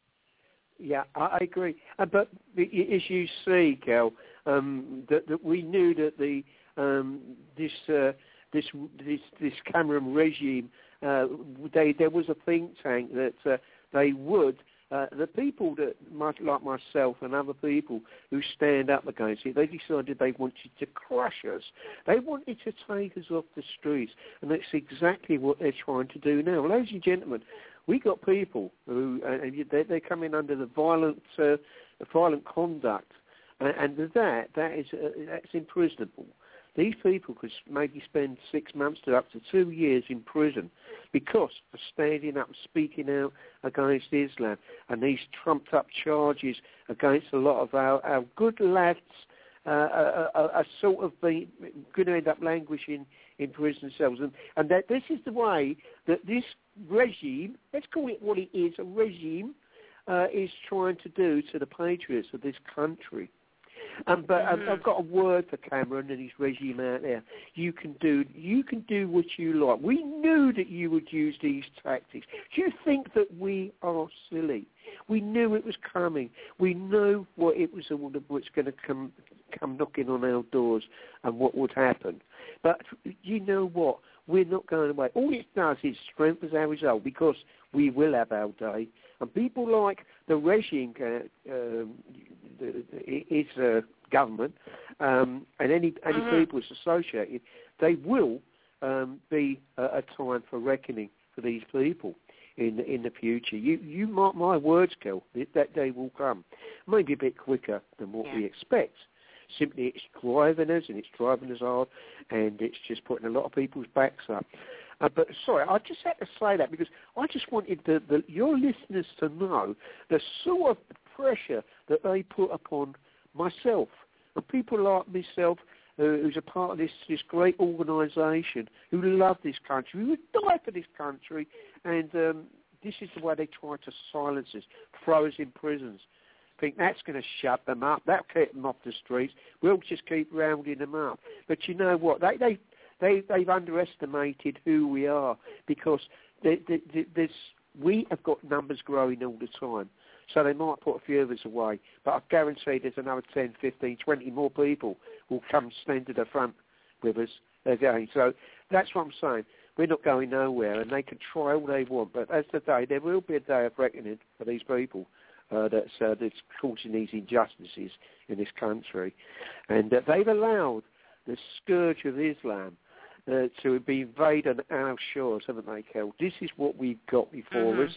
Yeah, I agree. Uh, but as you see, Kel, um, that, that we knew that the um, this uh, this this this Cameron regime, uh, they there was a think tank that uh, they would. Uh, the people that, much like myself and other people who stand up against it, they decided they wanted to crush us. They wanted to take us off the streets, and that's exactly what they're trying to do now. Ladies and gentlemen, we got people who uh, they're, they're coming under the violent, uh, violent conduct, and, and that that is uh, that's imprisonable. These people could maybe spend six months to up to two years in prison because of standing up and speaking out against Islam and these trumped-up charges against a lot of our, our good lads uh, are, are, are sort of going to end up languishing in prison cells. And, and that this is the way that this regime, let's call it what it is, a regime, uh, is trying to do to the patriots of this country. Um, but mm-hmm. I've got a word for Cameron and his regime out there. You can do you can do what you like. We knew that you would use these tactics. Do you think that we are silly? We knew it was coming. We knew what it was all was going to come come knocking on our doors and what would happen. But you know what? We're not going away. All it does is strengthens our result because we will have our day. And people like the regime, uh, um, the, the, its uh, government, um, and any any mm-hmm. people associated, they will um, be a, a time for reckoning for these people in in the future. You you mark my words, Kel, that day will come. Maybe a bit quicker than what yeah. we expect. Simply, it's driving us, and it's driving us hard, and it's just putting a lot of people's backs up. Uh, but sorry, I just had to say that because I just wanted the, the, your listeners to know the sort of pressure that they put upon myself and people like myself, uh, who's a part of this this great organisation, who love this country, who would die for this country, and um, this is the way they try to silence us, throw us in prisons. Think that's going to shut them up. That'll keep them off the streets. We'll just keep rounding them up. But you know what? They they they they've underestimated who we are because they, they, they, there's we have got numbers growing all the time. So they might put a few of us away, but I guarantee there's another ten, fifteen, twenty more people will come stand to the front with us again. So that's what I'm saying. We're not going nowhere, and they can try all they want. But as the day, there will be a day of reckoning for these people. Uh, that's, uh, that's causing these injustices in this country. And uh, they've allowed the scourge of Islam uh, to be invaded on our shores, haven't they, Kel? This is what we've got before mm-hmm. us.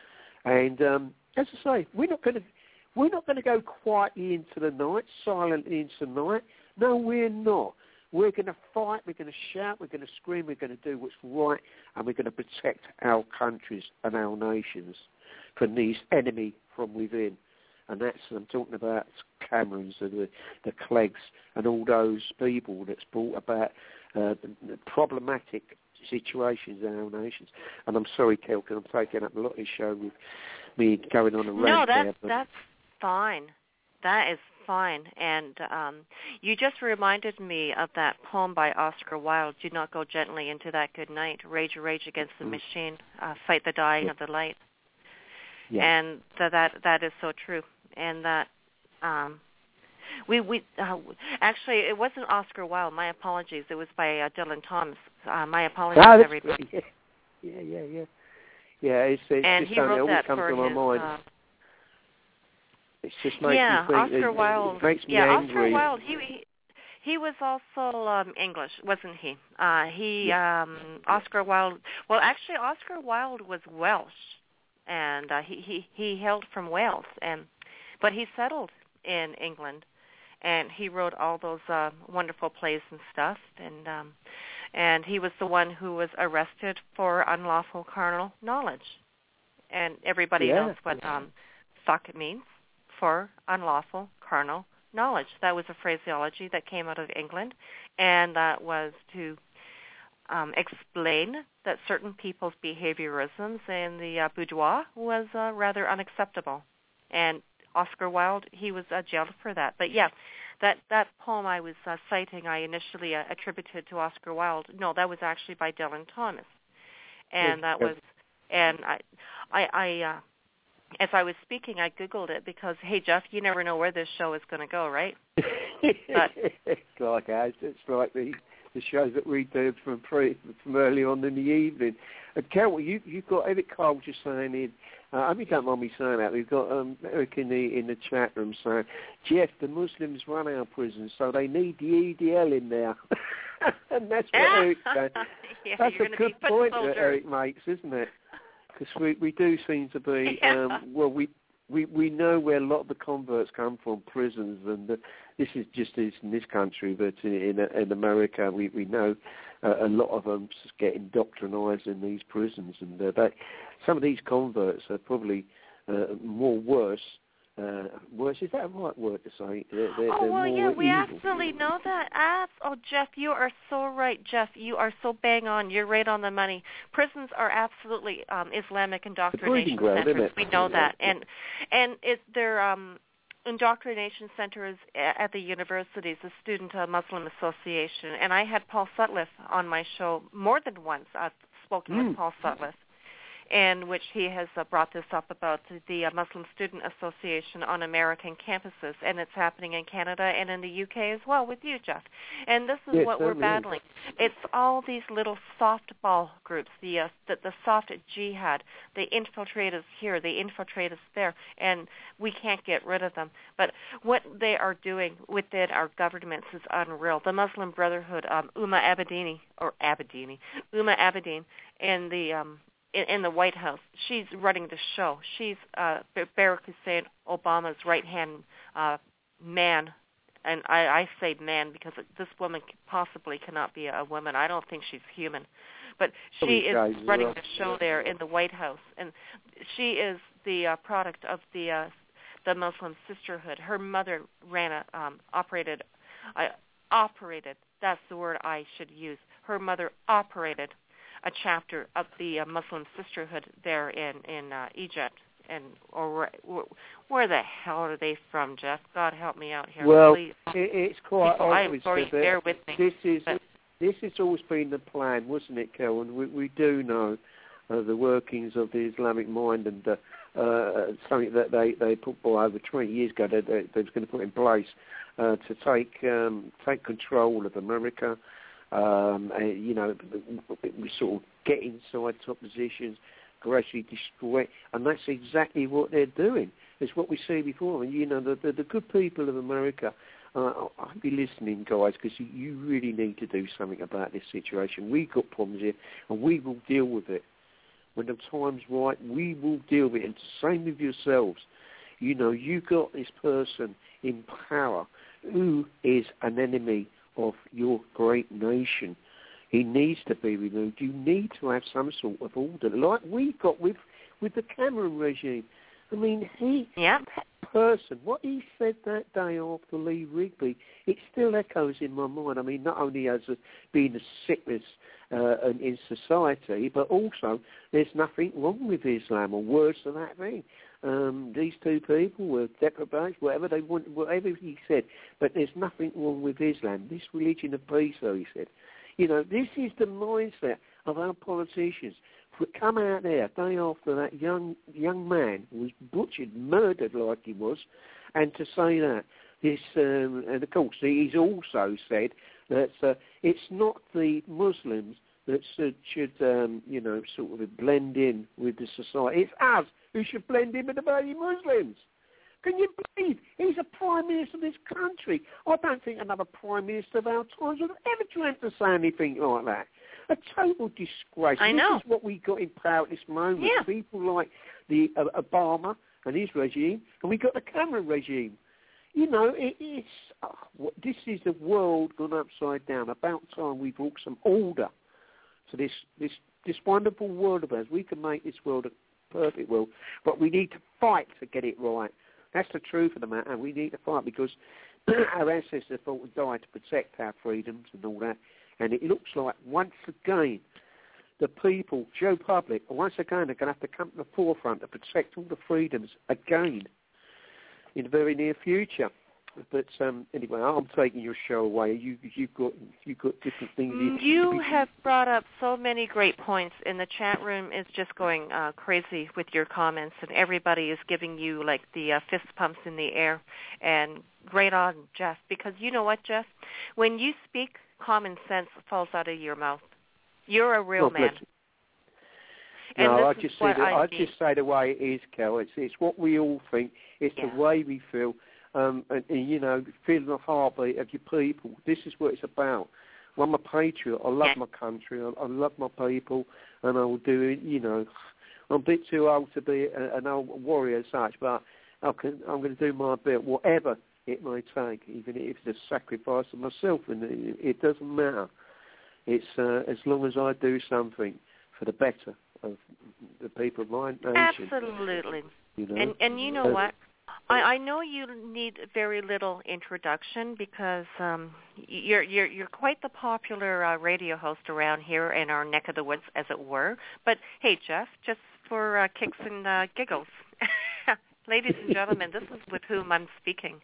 And um, as I say, we're not going to we're not going to go quietly into the night, silently into the night. No, we're not. We're going to fight, we're going to shout, we're going to scream, we're going to do what's right, and we're going to protect our countries and our nations from these enemy from within. And that's, I'm talking about Camerons, the, the Cleggs, and all those people that's brought about uh, the, the problematic situations in our nations. And I'm sorry, Kel, because I'm taking up a lot of this show with me going on a rant. No, that's, there, but that's fine. That is fine. And um, you just reminded me of that poem by Oscar Wilde, Do Not Go Gently Into That Good Night, Rage, Rage Against the mm. Machine, uh, Fight the Dying yeah. of the Light. Yeah. And th- that that is so true. And that um, we, we uh, actually, it wasn't Oscar Wilde, my apologies. It was by uh, Dylan Thomas. Uh, my apologies, ah, everybody. Yeah, yeah, yeah. yeah. Yeah, it's, it's and just he wrote that comes for to my his, mind. uh, It's just makes yeah, me think. Oscar it, Wilde. It makes me yeah, angry. Oscar Wilde. He he, he was also um, English, wasn't he? Uh, he yeah. um, Oscar Wilde. Well, actually, Oscar Wilde was Welsh, and uh, he he he hailed from Wales, and but he settled in England, and he wrote all those uh, wonderful plays and stuff, and um, and he was the one who was arrested for unlawful carnal knowledge, and everybody yeah. knows what um, "fuck" means. For unlawful carnal knowledge. That was a phraseology that came out of England, and that was to um, explain that certain people's behaviorisms in the uh, boudoir was uh, rather unacceptable. And Oscar Wilde, he was uh, jailed for that. But yeah, that, that poem I was uh, citing, I initially uh, attributed to Oscar Wilde. No, that was actually by Dylan Thomas. And that was, and I, I, I uh, as I was speaking, I Googled it because, hey, Jeff, you never know where this show is going to go, right? But, it's like ours. It's like the the shows that we do from pre, from early on in the evening. Uh, Carol, you, you've got Eric Cole just saying in, uh, I hope you don't mind me saying that, we've got um, Eric in the, in the chat room saying, Jeff, the Muslims run our prisons, so they need the E D L in there. And that's what Eric said. yeah, That's a good point that Eric makes, isn't it? Because we, we do seem to be, yeah. um, well, we, we we know where a lot of the converts come from, prisons, and uh, this is just as in this country, but in in America, we, we know uh, a lot of them just get indoctrinized in these prisons, and uh, they, some of these converts are probably uh, more worse. Uh, worse, is that a right word to say? They're, they're, oh, they're well, more yeah, we evil. absolutely know that. Abs- oh, Jeff, you are so right, Jeff. You are so bang on. You're right on the money. Prisons are absolutely um, Islamic indoctrination ground, centers. We know that. And and it, they're um, indoctrination centers at the universities, the Student uh, Muslim Association. And I had Paul Sutliff on my show more than once. I've spoken mm. with Paul Sutliff, in which he has uh, brought this up about the uh, Muslim Student Association on American campuses, and it's happening in Canada and in the U K as well with you, Jeff. And this is yes, what we're battling. Is. It's all these little softball groups, the, uh, the the soft jihad. They infiltrate us here, they infiltrate us there, and we can't get rid of them. But what they are doing within our governments is unreal. The Muslim Brotherhood, um, Uma Abedini, or Abedini, Uma Abedin, and the um, In, in the White House, she's running the show. She's uh, Barack Hussein Obama's right-hand uh, man, and I, I say man because this woman possibly cannot be a woman. I don't think she's human, but she is running the show there in the White House, and she is the uh, product of the uh, the Muslim Sisterhood. Her mother ran a um, operated, uh, operated. That's the word I should use. Her mother operated a chapter of the uh, Muslim Sisterhood there in in uh, Egypt, and or where, where the hell are they from, Jeff? God help me out here. Well, Please. It, it's quite People, obvious I'm sorry, that bear with me. This is but, this has always been the plan, wasn't it, Karen? We, we do know uh, the workings of the Islamic mind, and uh, uh, something that they they put by over twenty years ago. They, they, they was going to put in place uh, to take um, take control of America. Um, and, you know, we sort of get inside top positions, gradually destroy, and that's exactly what they're doing. It's what we see before. And, you know, the, the, the good people of America, uh, I'll be listening, guys, because you, you really need to do something about this situation. We've got problems here, and we will deal with it. When the time's right, we will deal with it. And same with yourselves. You know, you've got this person in power who is an enemy of your great nation. He needs to be removed. You need to have some sort of order, like we got with with the Cameron regime. I mean, he yeah. that person, what he said that day after Lee Rigby, it still echoes in my mind. I mean, not only has it been a sickness uh, in society, but also there's nothing wrong with Islam, or worse than that thing. Um, these two people were reprobates, whatever they want, whatever he said, but there's nothing wrong with Islam. This religion of peace, though, he said. You know, this is the mindset of our politicians. Come out there day after that young young man was butchered, murdered like he was, and to say that this, um, and of course he's also said that uh, it's not the Muslims that should, should um, you know, sort of blend in with the society. It's us who should blend in with the bloody Muslims. Can you believe he's a prime minister of this country? I don't think another prime minister of our times would ever dreamt to say anything like that. A total disgrace. I know. This is what we got in power at this moment. Yeah. People like the uh, Obama and his regime, and we got the Cameron regime. You know, it, it's oh, this is the world gone upside down. About time we brought some order to this this this wonderful world of ours. We can make this world a perfect world, but we need to fight to get it right. That's the truth of the matter. We need to fight because our ancestors fought and died to protect our freedoms and all that. And it looks like, once again, the people, Joe Public, once again, are going to have to come to the forefront to protect all the freedoms again in the very near future. But um, anyway, I'm taking your show away. You, you've got you've got different things. You, you have brought up so many great points, and the chat room is just going uh, crazy with your comments, and everybody is giving you like the uh, fist pumps in the air. And great on, Jeff, because you know what, Jeff? When you speak, common sense falls out of your mouth. You're a real God man. And no, I this just is say what the, I I see. just say the way it is, Kel. It's it's what we all think. It's Yeah. the way we feel. Um, and, and, you know, feeling the heartbeat of your people. This is what it's about. Well, I'm a patriot. I love Yeah. my country. I, I love my people, and I will do it. You know, I'm a bit too old to be a, an old warrior as such, but I can, I'm going to do my bit, whatever it may take, even if it's a sacrifice of myself, and it, it doesn't matter. It's uh, as long as I do something for the better of the people of my nation. Absolutely. You know? And and you know Uh, what? I, I know you need very little introduction because um, you're you're you're quite the popular uh, radio host around here in our neck of the woods, as it were. But hey, Jeff, just for uh, kicks and uh, giggles, ladies and gentlemen, this is with whom I'm speaking.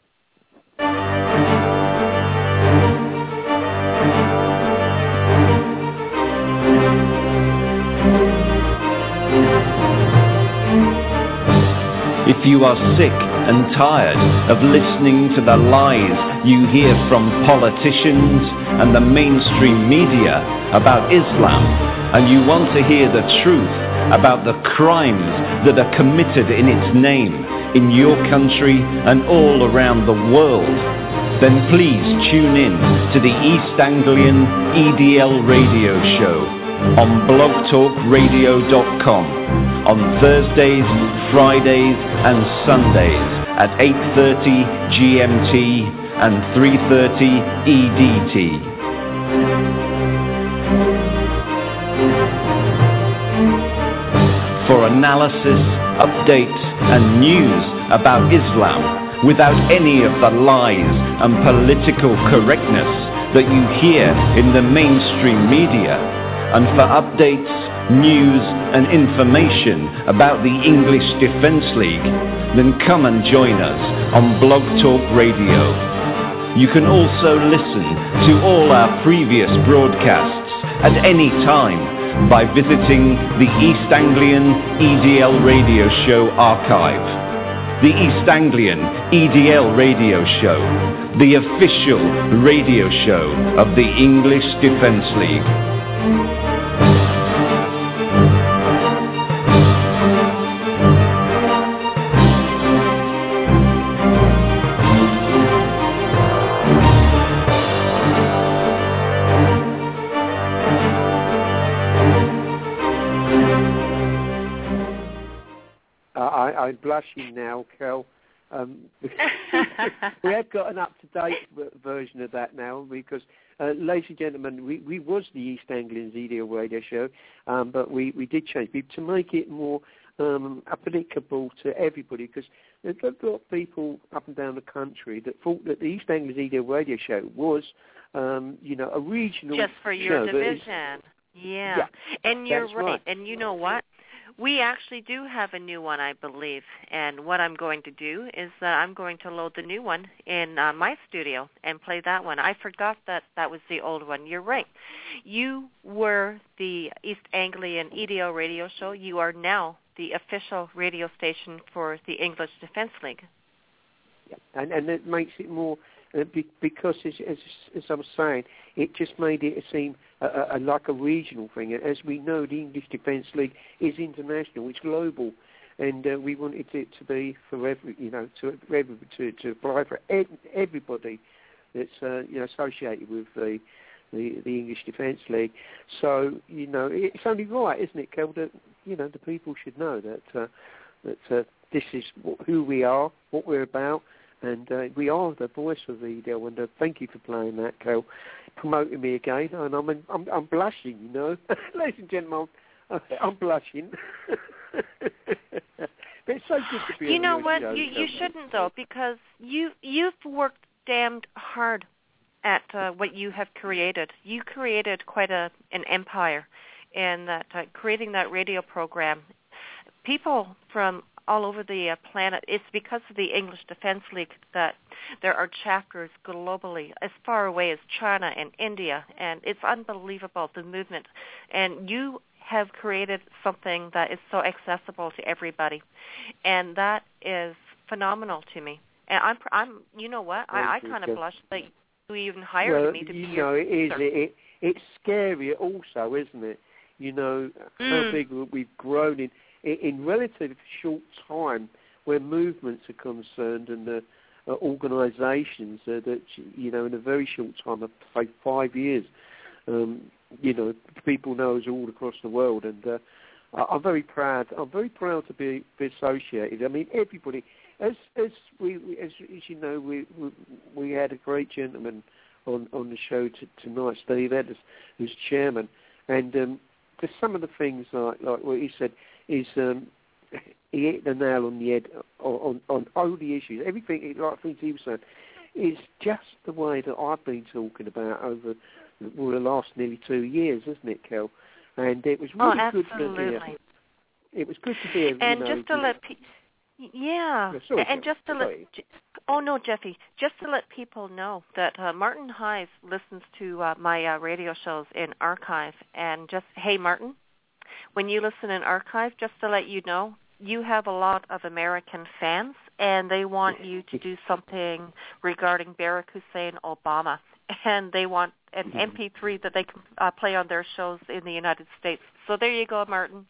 If you are sick and tired of listening to the lies you hear from politicians and the mainstream media about Islam, and you want to hear the truth about the crimes that are committed in its name in your country and all around the world, then please tune in to the East Anglian E D L radio show on blog talk radio dot com on Thursdays, Fridays and Sundays at eight thirty G M T and three thirty E D T. For analysis, updates and news about Islam without any of the lies and political correctness that you hear in the mainstream media, and for updates, news and information about the English Defence League, then come and join us on Blog Talk Radio. You can also listen to all our previous broadcasts at any time by visiting the East Anglian E D L Radio Show archive. The East Anglian E D L Radio Show, the official radio show of the English Defence League. I'm blushing now, Kel. Um, we have got an up-to-date version of that now because, uh, ladies and gentlemen, we, we was the East Anglian E D L radio show, um, but we, we did change it to make it more um, applicable to everybody, because there's a lot of people up and down the country that thought that the East Anglia Edo radio show was, um, you know, a regional just for your show. division. Yeah. yeah, and you're right. right. And you know what? We actually do have a new one, I believe. And what I'm going to do is uh, I'm going to load the new one in uh, my studio and play that one. I forgot that that was the old one. You're right. You were the East Anglian E D O radio show. You are now the official radio station for the English Defence League. Yeah. And, and it makes it more, uh, be, because, as, as, as I was saying, it just made it seem a, a, like a regional thing. As we know, the English Defence League is international, it's global, and uh, we wanted it to be for every, you know, to every, to, to apply for everybody that's uh, you know associated with the, the the English Defence League. So you know, it's only right, isn't it, Kel, that you know the people should know that uh, that uh, this is who we are, what we're about. And uh, we are the voice of the E D O, and uh, thank you for playing that, Kel, promoting me again. And I'm I'm, I'm blushing, you know, ladies and gentlemen, I'm, I'm blushing. But it's so good to be. You on know your what? show, you you Kel. shouldn't though, because you you've worked damned hard at uh, what you have created. You created quite a an empire, in that uh, creating that radio program. People from all over the uh, planet. It's because of the English Defence League that there are chapters globally, as far away as China and India, and it's unbelievable, the movement. And you have created something that is so accessible to everybody, and that is phenomenal to me. And I'm, I'm, you know what? I, I kind of blush that you even hired well, me to be you know, your it is. producer. It, it, it's scary also, isn't it? You know, Mm. how big we've grown in. in relatively short time, where movements are concerned and the uh, organisations uh, that, you know, in a very short time, of say five years, um, you know, people know us all across the world, and uh, I'm very proud. I'm very proud to be, be associated. I mean, everybody, as as we as, as you know, we, we we had a great gentleman on on the show t- tonight, Steve Edwards, who's chairman, and um, there's some of the things like like what he said. Is um, he hit the nail on the head on, on, on all the issues. Everything, like things he was saying, is just the way that I've been talking about over well, the last nearly two years, isn't it, Kel? And it was really oh, good to absolutely. hear. It was good to hear. And you know, just to let pe- yeah, yeah sorry, and just to sorry. let oh no, Jeffy, just to let people know that uh, Martin Hive listens to uh, my uh, radio shows in archive, and just hey, Martin. When you listen in archive, just to let you know, you have a lot of American fans, and they want you to do something regarding Barack Hussein Obama, and they want an M P three that they can uh, play on their shows in the United States. So there you go, Martin.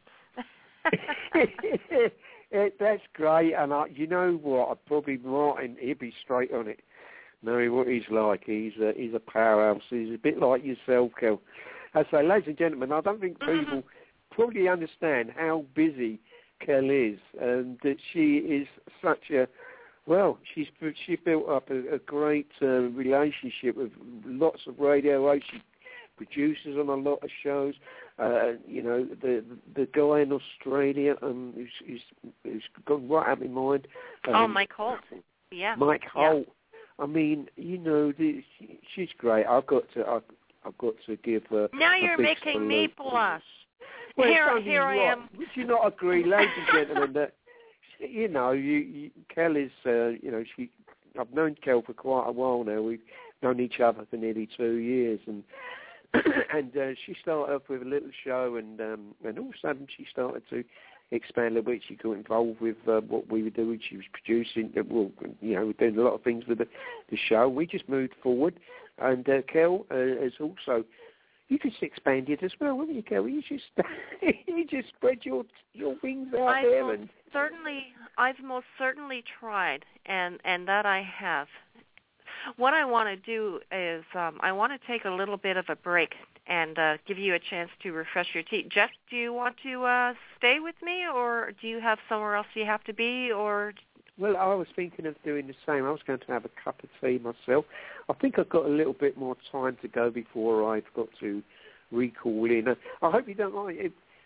That's great, and I, you know what? I'd probably Martin, he'd be straight on it. Knowing what he's like, he's a, he's a powerhouse. He's a bit like yourself, Kel. I say, ladies and gentlemen, I don't think people probably understand how busy Kel is, and that she is such a, well, she's she built up a, a great uh, relationship with lots of radio hosts. She produces on a lot of shows. Uh, you know, the the guy in Australia, um, who's, who's, who's gone right out of my mind. Um, oh, Mike Holt. Yeah. Mike Holt. Yeah. I mean, you know, the, she, she's great. I've got to, I've, I've got to give her. Now a you're big making me blush. Well, here, here I right. am. Would you not agree, ladies and gentlemen, that you know, you, you Kel is, uh, you know, she. I've known Kel for quite a while now. We've known each other for nearly two years, and and uh, she started off with a little show, and um, and all of a sudden she started to expand a bit. She got involved with uh, what we were doing. She was producing, uh, well, you know, we're doing a lot of things with the, the show. We just moved forward, and uh, Kel uh, has also. You just expanded as well, wouldn't you, Kel? You just you just spread your your wings out I've there, most and certainly, I've most certainly tried, and and that I have. What I want to do is um, I want to take a little bit of a break and uh, give you a chance to refresh your teeth. Jeff, do you want to uh, stay with me, or do you have somewhere else you have to be, or? Well, I was thinking of doing the same. I was going to have a cup of tea myself. I think I've got a little bit more time to go before I've got to recall in. I hope you don't mind. If,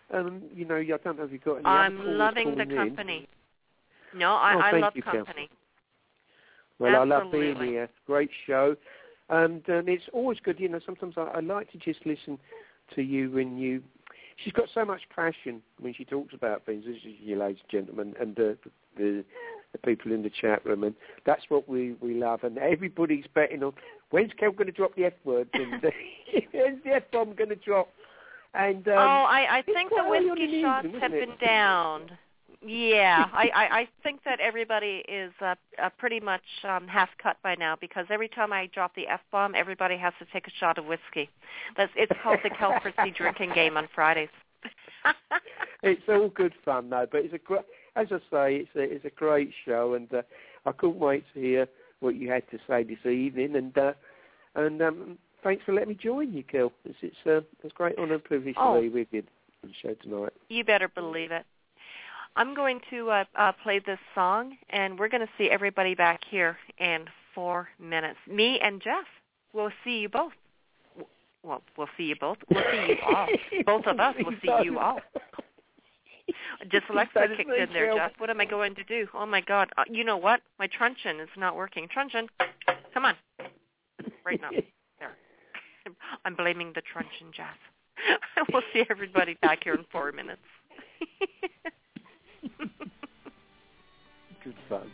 Um, you know, I don't know if you've got any I'm other callers loving the calling company. in. No, I, oh, I love you, company. Well, Absolutely. I love being here. Great show. And um, it's always good, you know, sometimes I, I like to just listen to you when you... She's got so much passion when she talks about things, this is you, ladies and gentlemen, and uh, the, the people in the chat room, and that's what we, we love. And everybody's betting on, when's Kel going to drop the F-word? And uh, when's the F-bomb going to drop? And, um, oh, I, I think the whiskey shots have been downed. Yeah, I, I, I think that everybody is uh, uh, pretty much um, half cut by now, because every time I drop the F-bomb, everybody has to take a shot of whiskey. That's It's called the Kel Fritzy drinking game on Fridays. It's all good fun, though, but it's a gr- as I say, it's a, it's a great show, and uh, I couldn't wait to hear what you had to say this evening, and uh, and um, thanks for letting me join you, Kel. It's, it's, uh, it's a great honour and privilege oh, to be with you on the show tonight. You better believe it. I'm going to uh, uh, play this song, and we're going to see everybody back here in four minutes. Me and Jeff. We'll see you both. Well, we'll see you both. We'll see you all. Both of us will see you all. Dyslexic kicked in there, Jeff. What am I going to do? Oh, my God. Uh, you know what? My truncheon is not working. Truncheon, come on. Right now. There. I'm blaming the truncheon, Jeff. We'll see everybody back here in four minutes. Good fun.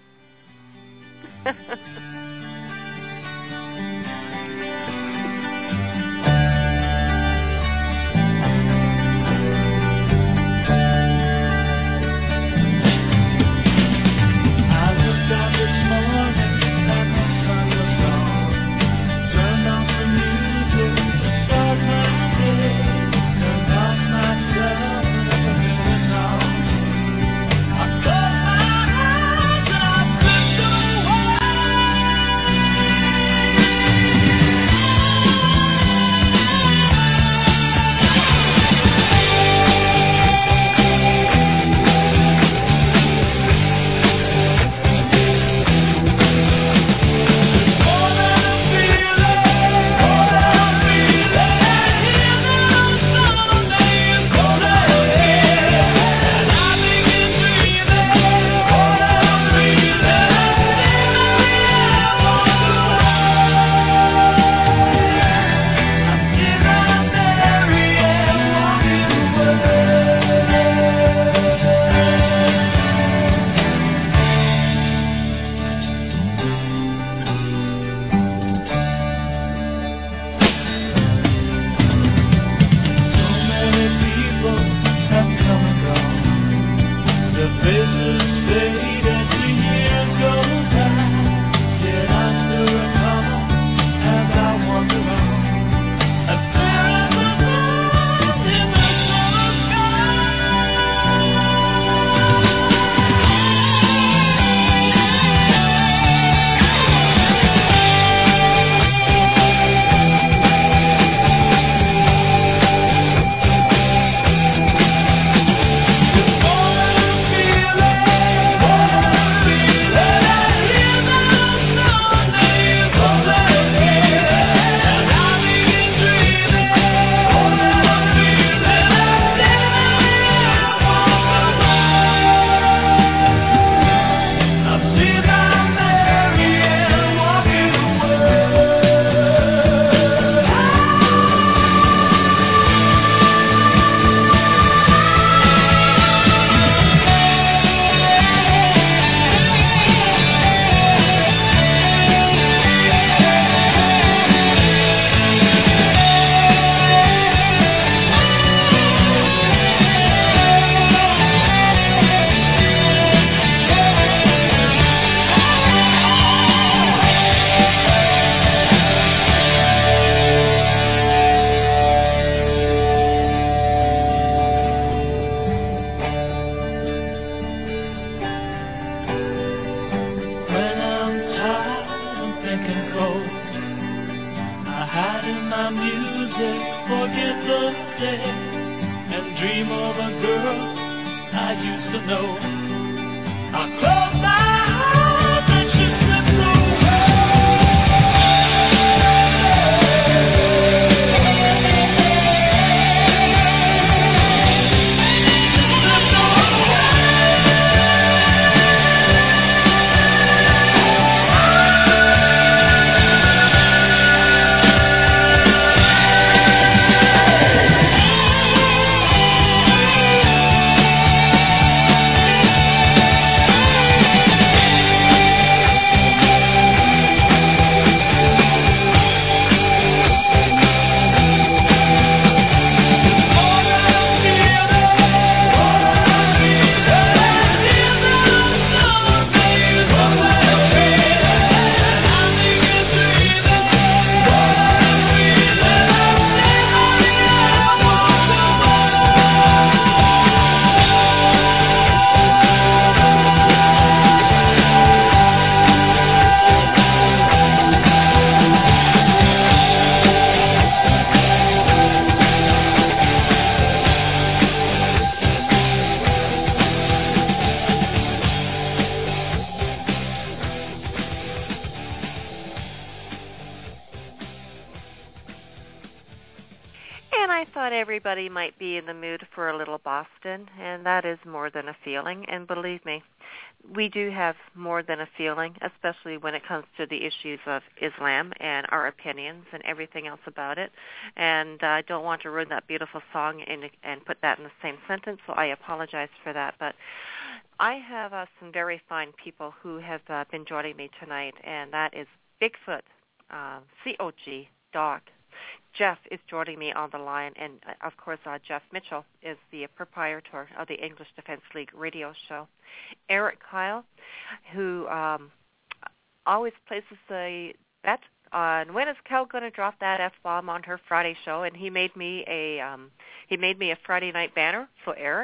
everybody might be in the mood for a little Boston, and that is more than a feeling. And believe me, we do have more than a feeling, especially when it comes to the issues of Islam and our opinions and everything else about it. And uh, I don't want to ruin that beautiful song and, and put that in the same sentence, so I apologize for that. But I have uh, some very fine people who have uh, been joining me tonight, and that is Bigfoot, uh, C O G, Doc. Jeff is joining me on the line, and, uh, of course, uh, Jeff Mitchell is the proprietor of the English Defense League radio show. Eric Kyle, who um, always places a bet on when is Kel going to drop that F-bomb on her Friday show, and he made me a um, he made me a Friday night banner. So, Eric,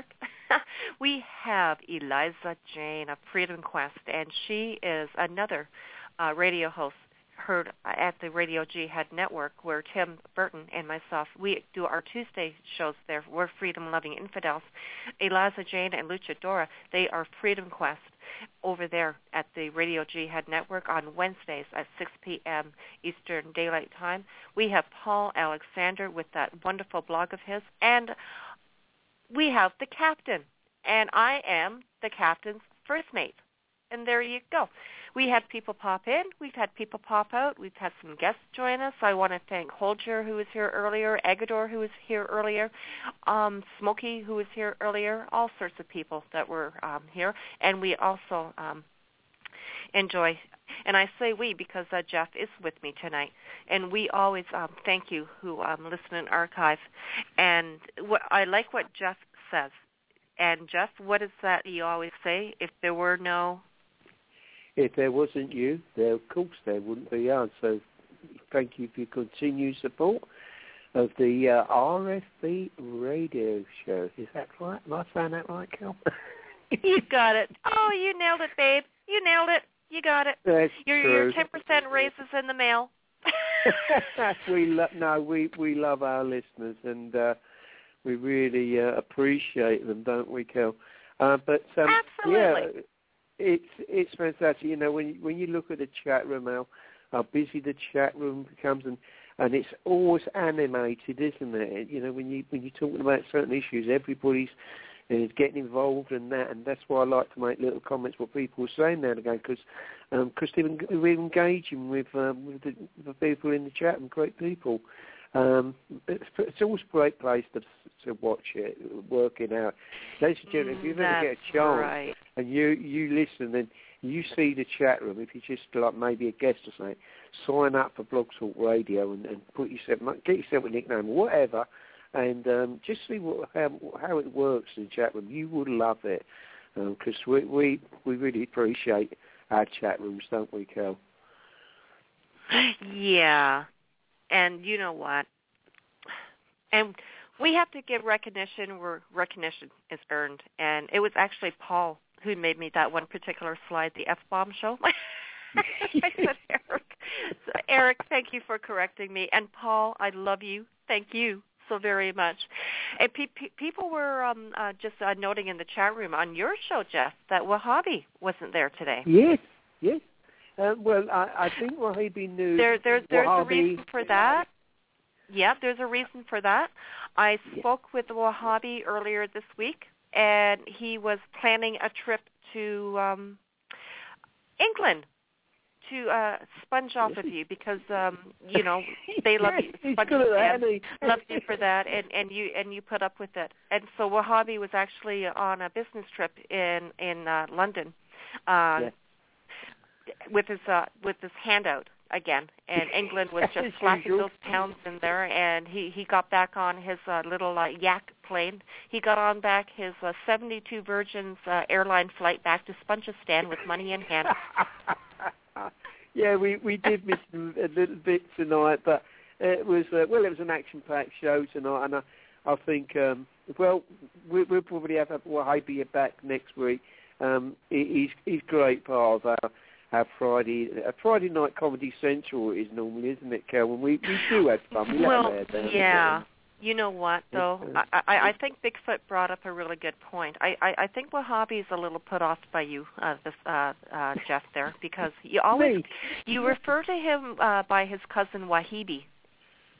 we have Eliza Jane of Freedom Quest, and she is another uh, radio host heard at the Radio Jihad Network, where Tim Burton and myself, we do our Tuesday shows there. We're freedom-loving infidels. Eliza Jane and Luchadora, they are Freedom Quest over there at the Radio Jihad Network on Wednesdays at six p.m. Eastern Daylight Time. We have Paul Alexander with that wonderful blog of his, and we have the captain, and I am the captain's first mate. And there you go. We had people pop in. We've had people pop out. We've had some guests join us. I want to thank Holger, who was here earlier, Agador, who was here earlier, um, Smokey, who was here earlier, all sorts of people that were um, here. And we also um, enjoy, and I say we because uh, Jeff is with me tonight. And we always um, thank you who um, listen and archive. And what, I like what Jeff says. And, Jeff, what is that you always say? If there were no... If there wasn't you, there, of course there wouldn't be us. So thank you for your continued support of the uh, R F B radio show. Is that right? Am I saying that right, Kel? You got it. Oh, you nailed it, babe. You nailed it. You got it. That's your, true. Your ten percent raise is in the mail. we lo- No, we, we love our listeners, and uh, we really uh, appreciate them, don't we, Kel? Uh, but um, Absolutely. Yeah, It's it's fantastic. You know, when you, when you look at the chat room, how, how busy the chat room becomes, and, and it's always animated, isn't it? You know, when you when you're talking about certain issues, everybody's is getting involved in that, and that's why I like to make little comments what people are saying now and again, because um, we're engaging with, um, with the, the people in the chat room, great people. Um, it's, it's always a great place to to watch it, working out. Ladies and gentlemen, if you ever get a chance right. and you, you listen and you see the chat room, if you just like maybe a guest or something, sign up for Blog Talk Radio and, and put yourself, get yourself a nickname or whatever, and um, just see what, how, how it works in the chat room. You would love it because um, we, we we really appreciate our chat rooms, don't we, Kel? Yeah. And you know what? And we have to give recognition where recognition is earned. And it was actually Paul who made me that one particular slide, the F-bomb show. I said, Eric. So, Eric, thank you for correcting me. And Paul, I love you. Thank you so very much. And pe- pe- people were um, uh, just uh, noting in the chat room on your show, Jeff, that Wahhabi wasn't there today. Yes, yes. Uh, well, I, I think Wahhabi knew. There, there, there's Wahhabi, a reason for that. Yeah, there's a reason for that. I spoke yeah. with the Wahhabi earlier this week, and he was planning a trip to um, England to uh, sponge off of you because um, you know they love yes, you, sponge you love you for that, and, and you and you put up with it. And so Wahhabi was actually on a business trip in in uh, London. Uh, yeah. With his uh, with his handout again, and England was just slapping those pounds in there, and he, he got back on his uh, little uh, yak plane. He got on back his uh, seventy-two Virgin's uh, airline flight back to Spongistan with money in hand. Yeah, we, we did miss a little bit tonight, but it was uh, well, it was an action-packed show tonight, and I, I think um, well, we, we'll probably have Wahhabi back next week. Um, he, he's he's a great part of our. Our Friday, a Friday night Comedy Central is normally, isn't it, Kel? When we, we do have fun. We well, let them yeah. You know what, though? I, I, I think Bigfoot brought up a really good point. I, I, I think Wahhabi is a little put off by you, uh, this, uh, uh, Jeff, there, because you always you refer to him uh, by his cousin Wahibi.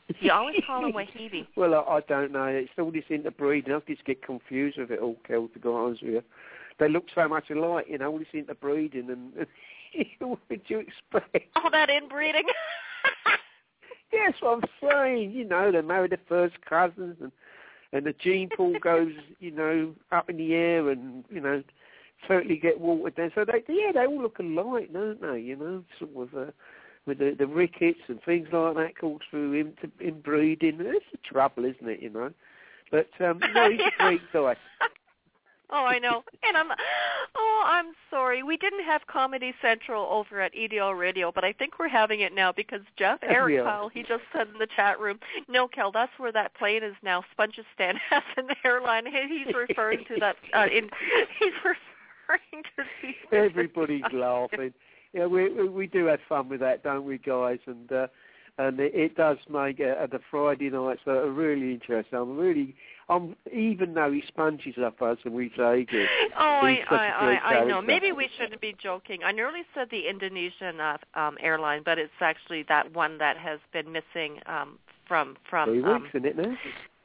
You always call them Wahhabi. Well, I, I don't know. It's all this interbreeding. I just get confused with it all, Kel, to be honest with you. They look so much alike, you know, all this interbreeding, and, and what would you expect? All that inbreeding. Yes, what I'm saying. You know, they marry their first cousins, and and the gene pool goes, you know, up in the air, and you know, totally get watered down. So they, yeah, they all look alike, don't they? You know, sort of uh, with the, the rickets and things like that called through in, inbreeding. It's the trouble, isn't it? You know, but um, no, he's a Greek guy. Oh, I know. And I'm, oh, I'm sorry. We didn't have Comedy Central over at E D L Radio, but I think we're having it now because Jeff, Eric yeah. Kyle, he just said in the chat room, no, Kel, that's where that plane is now. Spongistan has an airline. He's referring to that. Uh, in, he's referring to the... Everybody's laughing. Yeah, we, we we do have fun with that, don't we, guys? And uh, and it, it does make uh, the Friday nights uh, are really interesting. I'm really... Um, even though he sponges up us and we take it. Oh, I, I, I, I know. Maybe we shouldn't be joking. I nearly said the Indonesian uh, um, airline, but it's actually that one that has been missing um, from from. Three um, weeks, isn't it now?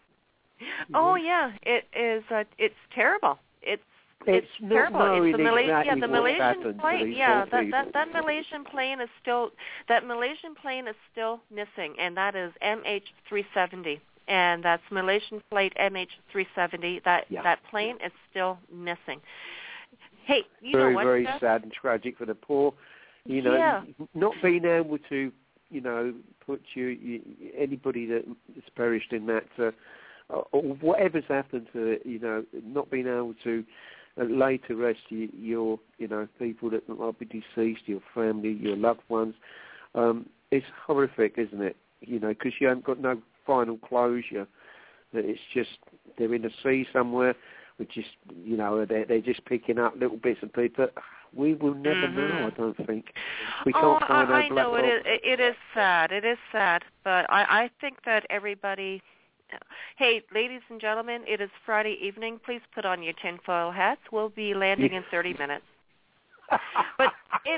Oh yeah, it is. Uh, it's terrible. It's it's, it's terrible. It's the Malaysian, exactly yeah, the Malaysian plane. Yeah, that, that that people. Malaysian plane is still that Malaysian plane is still missing, and that is M H three seventy. And that's Malaysian flight M H three seventy. That yeah. that plane is still missing. Hey, you very, know what? Very, very Jeff? sad and tragic for the poor. You know, yeah. not being able to, you know, put you, you anybody that has perished in that, uh, or whatever's happened to it, you know, not being able to uh, lay to rest your, your, you know, people that might be deceased, your family, your loved ones. Um, it's horrific, isn't it? You know, because you haven't got no final closure, that it's just they're in the sea somewhere, which is, you know, they're, they're just picking up little bits and pieces. We will never mm-hmm. know, I don't think. We oh, can't find I, our I black know box. it is, it is sad. It is sad, but I, I think that everybody... Hey, ladies and gentlemen, it is Friday evening. Please put on your tinfoil hats. We'll be landing in thirty minutes. But it,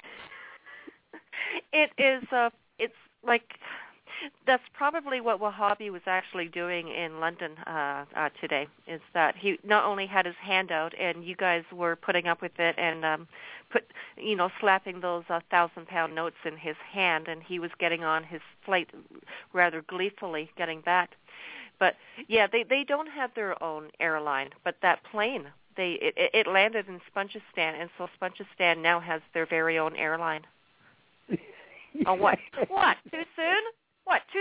it is, uh, it's like... That's probably what Wahhabi was actually doing in London uh, uh, today, is that he not only had his hand out and you guys were putting up with it and um, put, you know, slapping those uh, thousand-pound notes in his hand, and he was getting on his flight rather gleefully getting back. But, yeah, they, they don't have their own airline, but that plane, they it, it landed in Spongistan, and so Spongistan now has their very own airline. Oh, what? What? Too soon? What, too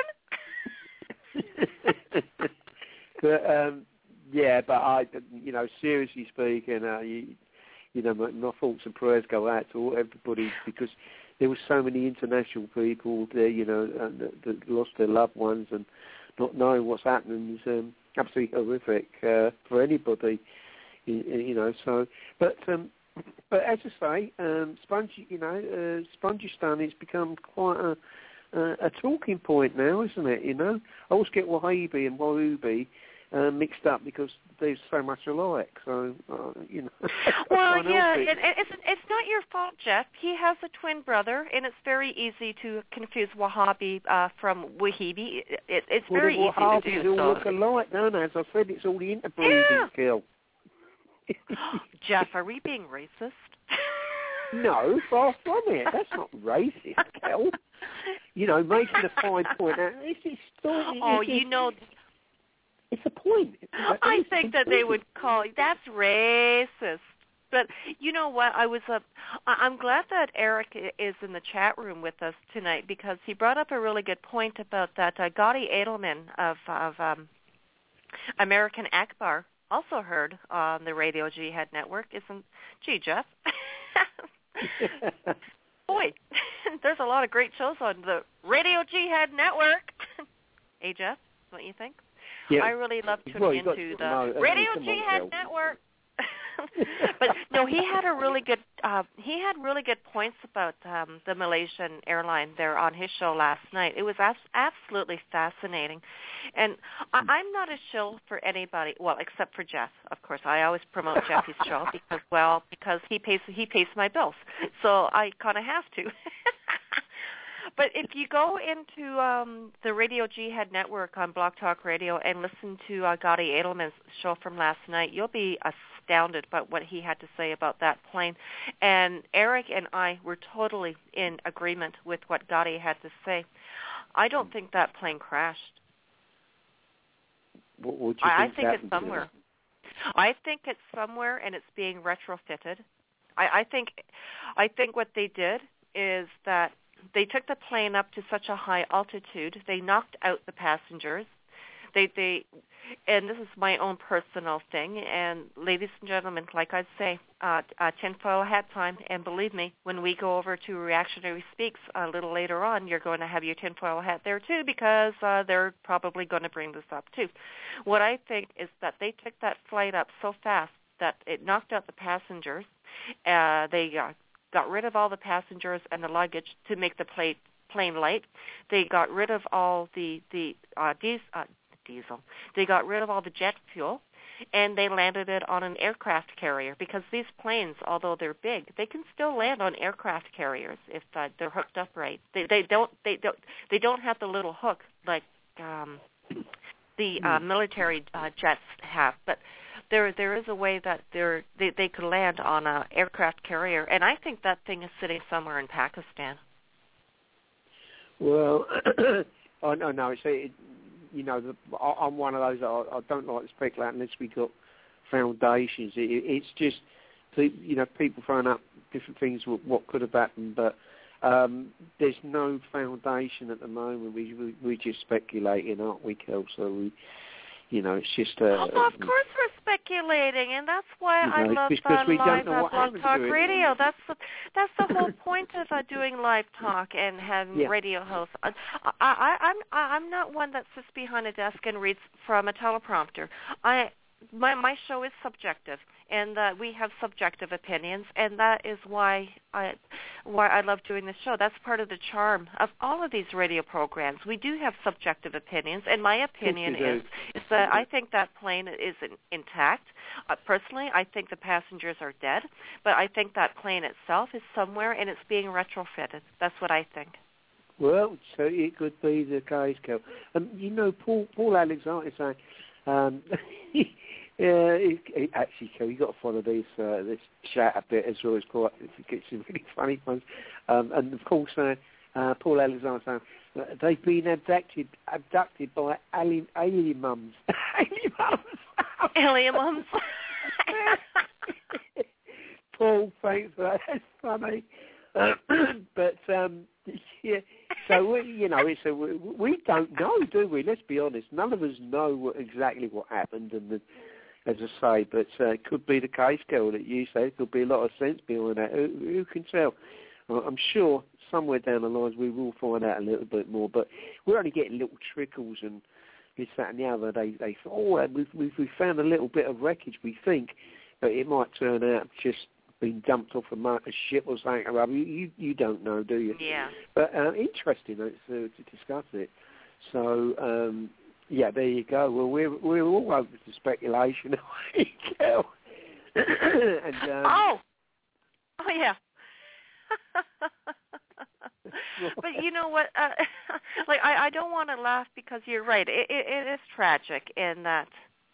soon? but, um, yeah, but I, you know, seriously speaking, uh, you, you know, my, my thoughts and prayers go out to everybody, because there were so many international people there, you know, uh, that, that lost their loved ones, and not knowing what's happening is um, absolutely horrific uh, for anybody, you, you know. So, but um, but as I say, um, Sponge, you know, uh, Spongistan has become quite a Uh, a talking point now, isn't it? You know, I always get Wahhabi and Wahhabi uh, mixed up because they're so much alike. So, uh, you know. Well, yeah, it, it's it's not your fault, Jeff. He has a twin brother, and it's very easy to confuse Wahhabi uh, from Wahhabi. It, it, it's well, very the easy to do. all so. look alike, don't they? As I said, it's all the interbreeding yeah. skill. Jeff, are we being racist? No, far from it. That's not racist, Kel. You know, making a fine point out. It's, it's still, it's, oh, it's, you know... It's a point. I think that they would call you... That's racist. But you know what? I was uh, I'm glad that Eric is in the chat room with us tonight, because he brought up a really good point about that uh, Gotti Edelman of, of um, American Akbar, also heard on the Radio Jihad Network. Isn't... Gee, Jeff... Boy, there's a lot of great shows on the Radio Jihad Network. Hey, Jeff, what do you think? Yeah. I really love tuning well, into the know, Radio on, Jihad on, Network. But no, he had a really good uh, he had really good points about um, the Malaysian airline there on his show last night. It was as- absolutely fascinating, and I- I'm not a shill for anybody. Well, except for Jeff, of course. I always promote Jeffy's show because, well, because he pays he pays my bills, so I kind of have to. But if you go into um, the Radio Jihad Network on Blog Talk Radio and listen to uh, Gadi Edelman's show from last night, you'll be astounded by what he had to say about that plane. And Eric and I were totally in agreement with what Gadi had to say. I don't think that plane crashed. What would you I, think I think it's somewhere. I think it's somewhere, and it's being retrofitted. I, I think, I think what they did is that they took the plane up to such a high altitude. They knocked out the passengers. They, they, and this is my own personal thing. And ladies and gentlemen, like I say, uh, uh, tinfoil hat time. And believe me, when we go over to Reactionary Speaks a little later on, you're going to have your tinfoil hat there too, because uh, they're probably going to bring this up too. What I think is that they took that flight up so fast that it knocked out the passengers. Uh, they uh, got rid of all the passengers and the luggage to make the plane plane light. They got rid of all the the uh, diesel. Uh, diesel. They got rid of all the jet fuel, and they landed it on an aircraft carrier, because these planes, although they're big, they can still land on aircraft carriers if uh, they're hooked up right. They, they don't. They don't. They don't have the little hook like um, the uh, military uh, jets have, but there there is a way that they're, they they could land on an aircraft carrier, and I think that thing is sitting somewhere in Pakistan. Well, I no, no, it's it, you know, the, I, I'm one of those that I, I don't like to speculate unless we got foundations. It, it's just, you know, people throwing up different things, what, what could have happened, but um, there's no foundation at the moment. We, we we're just speculating, aren't we, Kel? So we, you know, it's just. Uh, oh, of course we're speculating, and that's why you know, I love uh, live uh, Blog Talk Radio. That's the that's the whole point of uh, doing live talk and having yeah. radio hosts. I, I, I'm I'm not one that sits behind a desk and reads from a teleprompter. I my my show is subjective, and uh, we have subjective opinions, and that is why I why I love doing this show. That's part of the charm of all of these radio programs. We do have subjective opinions, and my opinion is is that I think that plane is in, intact. Uh, personally, I think the passengers are dead, but I think that plane itself is somewhere, and it's being retrofitted. That's what I think. Well, so it could be the case, Kel. Um, you know, Paul Paul Alexander is saying. Um, Yeah, it, it, actually, Kel, you got to follow this uh, this chat a bit as well. It's quite it gets some really funny ones. Um, and of course, uh, uh, Paul Alexander saying uh, they've been abducted abducted by alien alien mums. alien mums. Alien mums. Paul, thanks for that. That's funny. Uh, but um, yeah, so we, you know, it's a, we, we don't know, do we? Let's be honest. None of us know what, exactly what happened, and the, as I say, but uh, it could be the case, Kel, that you say. There could be a lot of sense behind that. Who, who can tell? Well, I'm sure somewhere down the lines we will find out a little bit more. But we're only getting little trickles and this, that, and the other. They, they thought, oh, we've, we've, we've found a little bit of wreckage, we think, but it might turn out just been dumped off a, a ship or something. You, you, you don't know, do you? Yeah. But uh, interesting uh, to, to discuss it. So, um, yeah, there you go. Well, we're we're all open to speculation, and, um, oh, oh yeah. But you know what? Uh, like I, I don't want to laugh because you're right. It, it, it is tragic in that.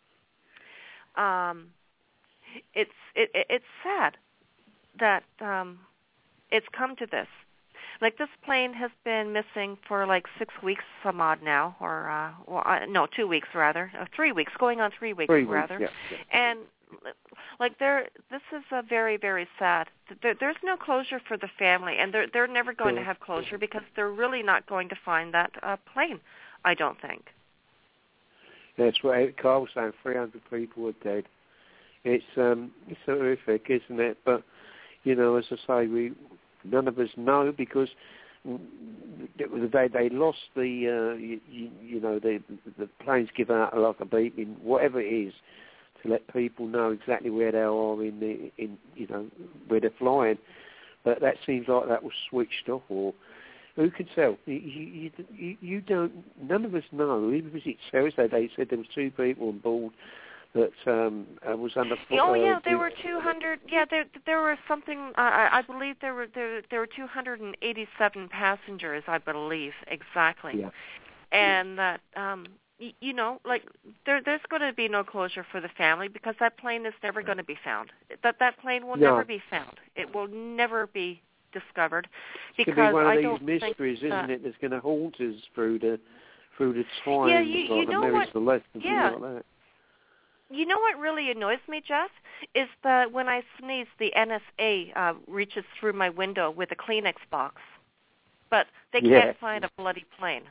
Um, it's it, it's sad that um, it's come to this. Like this plane has been missing for like six weeks, some odd now, or uh, well, uh, no, two weeks rather, uh, three weeks, going on three weeks three rather. Weeks, yeah, yeah. And like there, this is a very, very sad. There, there's no closure for the family, and they're they're never going yeah. to have closure because they're really not going to find that uh, plane. I don't think. That's what Carl was saying. three hundred people are dead. It's um, it's horrific, isn't it? But you know, as I say, we none of us know because they they lost the uh, you, you, you know the the planes give out like a beeping, whatever it is, to let people know exactly where they are in the in you know where they're flying. But that seems like that was switched off, or who can tell? You you, you, you don't. None of us know. Even if it's Thursday, they said there was two people on board. that um, uh, was under. Oh yeah, uh, there were two hundred. Yeah, there there were something. Uh, I, I believe there were there there were two hundred eighty-seven passengers. I believe exactly. Yeah. And that um, y- you know, like there there's going to be no closure for the family because that plane is never going to be found. That that plane will No. never be found. It will never be discovered because it's going to be one of I these don't mysteries, think isn't that, it? That's going to haunt us through the through the time. Yeah, you, like you the know Mary what? Celeste and Yeah. things like that. You know what really annoys me, Jeff, is that when I sneeze, the N S A uh, reaches through my window with a Kleenex box, but they Yeah. can't find a bloody plane.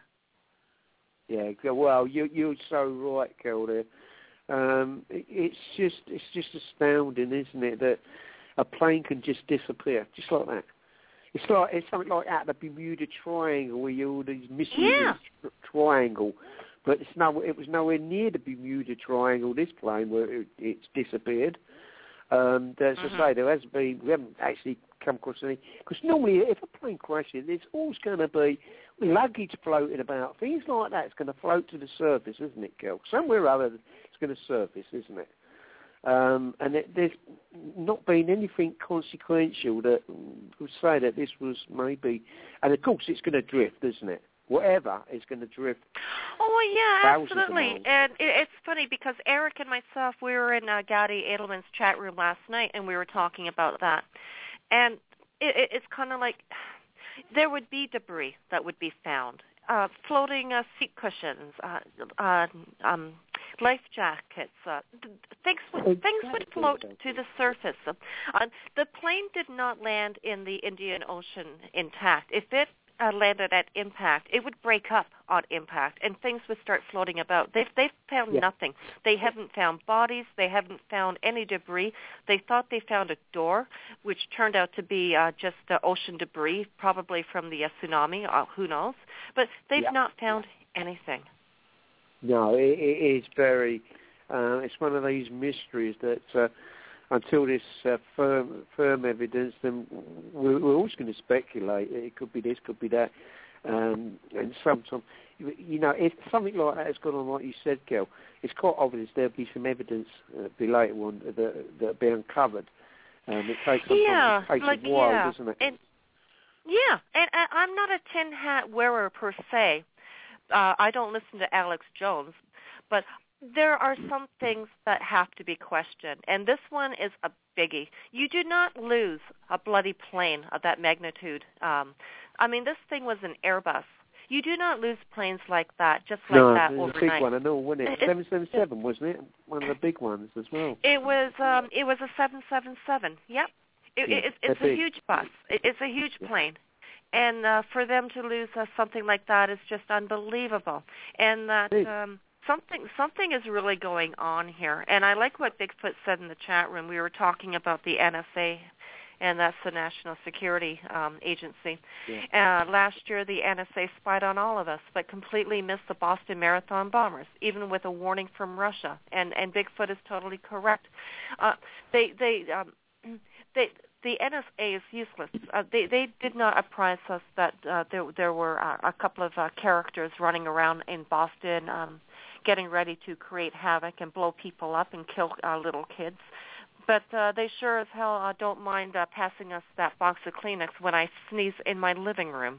Yeah, well, you you're so right, Kelda. Um, it, it's just it's just astounding, isn't it, that a plane can just disappear, just like that. It's like it's something like at the Bermuda Triangle, where you all these mysteries Yeah. of the triangle, but it's no, it was nowhere near the Bermuda Triangle. This plane where it, it's disappeared. Um, as Mhm. I say, there has been. We haven't actually come across any. Because normally, if a plane crashes, there's always going to be luggage floating about. Things like that. It's going to float to the surface, isn't it, Kel? Somewhere or other, it's going to surface, isn't it? Um, and it, there's not been anything consequential that would say that this was maybe. And of course, it's going to drift, isn't it? Whatever is going to drift. Oh, well, yeah, thousands of absolutely. miles. And it, it's funny because Eric and myself, we were in uh, Gowdy Edelman's chat room last night, and we were talking about that. And it, it, it's kind of like there would be debris that would be found, uh, floating uh, seat cushions, uh, uh, um, life jackets. Uh, things would, things would float to the surface. Uh, the plane did not land in the Indian Ocean intact. If it Uh, landed at impact, it would break up on impact, and things would start floating about. They've, they've found Yeah. nothing. They haven't found bodies. They haven't found any debris. They thought they found a door, which turned out to be uh, just uh, ocean debris, probably from the uh, tsunami. Uh, who knows? But they've Yeah. not found anything. No, it, it is very. Uh, it's one of these mysteries that uh, until this uh, firm firm evidence, then we're, we're always going to speculate. It could be this, could be that, um, and sometimes, you know, if something like that has gone on, like you said, Kel, it's quite obvious there'll be some evidence uh, be later on that that'll be uncovered. Um, it takes sometimes Yeah, it takes like, a while, yeah. doesn't it? And, yeah, and uh, I'm not a tin hat wearer per se. Uh, I don't listen to Alex Jones, but there are some things that have to be questioned, and this one is a biggie. You do not lose a bloody plane of that magnitude. Um, I mean, this thing was an Airbus. You do not lose planes like that, just like no, that it was overnight. a big one, I know, wasn't it? It- seven seven seven, wasn't it? One of the big ones as well. It was um, it was a seven seven seven. Yep, it, Yeah, it, it's they're a big. huge bus. It, it's a huge plane. And uh, for them to lose uh, something like that is just unbelievable. And that um, something something is really going on here. And I like what Bigfoot said in the chat room. We were talking about the N S A, and that's the National Security um, Agency. Yeah. Uh, last year, the N S A spied on all of us, but completely missed the Boston Marathon bombers, even with a warning from Russia. And and Bigfoot is totally correct. Uh, they they um, they. The N S A is useless. Uh, they they did not apprise us that uh, there there were uh, a couple of uh, characters running around in Boston, um, getting ready to create havoc and blow people up and kill uh, little kids. But uh, they sure as hell uh, don't mind uh, passing us that box of Kleenex when I sneeze in my living room.